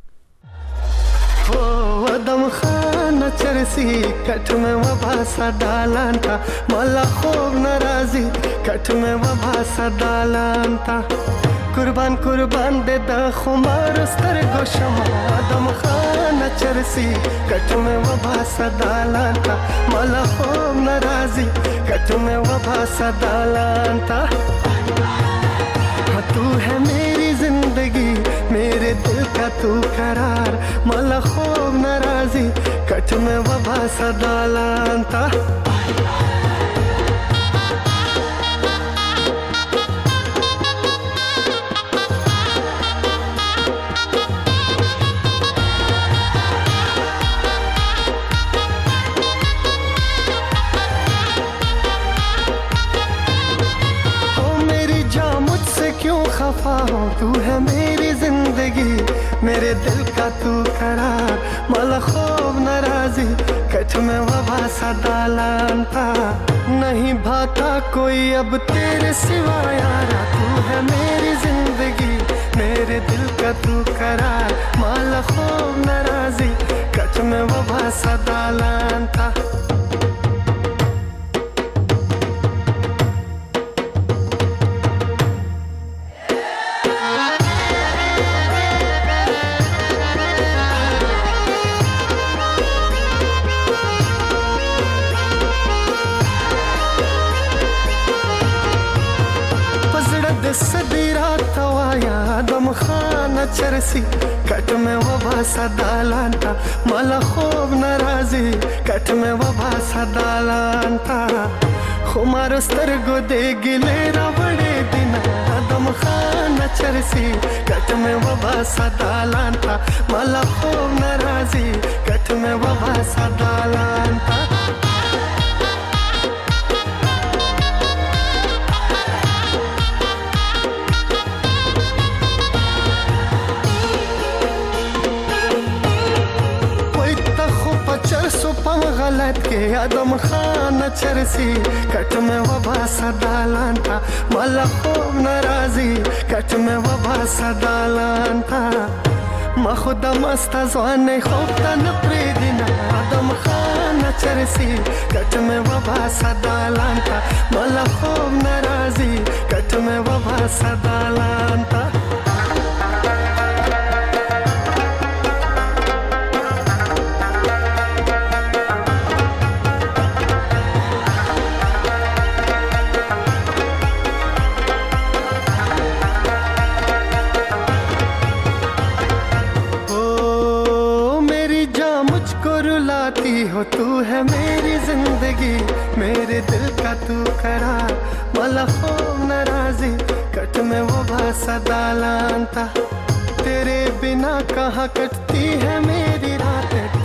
او دم خان چرسی کټ مې و باسا دالان تا مالا خوب ناراضي کټ مې و باسا دالان تا قربان قربان دې د خمار سترګو شمع دم خان چرسی کټ مې و باسا دالان تا مالا خوب ناراضي کټ مې و باسا دالان تا तू है मेरी जिंदगी मेरे दिल का तू करार मला खूब नाराजी कट में वबा सदालांता खफा हो तू है मेरी जिंदगी मेरे दिल का तू करार मला खूब नाराजी कट में वबा सदालांता नहीं भाता कोई अब तेरे सिवा यारा तू है मेरी जिंदगी मेरे दिल का तू करार मला खूब नाराजी कट में वबा सदालांता चरसी कट में वबा सदालांता मला खूब नाराजी कट में वबा सदालांता खुमार स्तरगो दे गिले रबड़े दिना दम खाना चरसी कट में वबा सदालांता मला खूब नाराजी कट कट में वबा सदालांता सुपम गलत के आदम खान चरसी कट में वबा सदालांता मला खूब नाराजी कट में वबा सदालांता ما خودم است از آن خوبتن پریدینا آدم خان چرسی کتم و با صدالانتا مالا خوب نرازی کتم و با صدالانتا हो तू है मेरी जिंदगी मेरे दिल का तू करार मला खूब नाराजी कट में वो भाषा दालांता तेरे बिना कहाँ कटती है मेरी रातें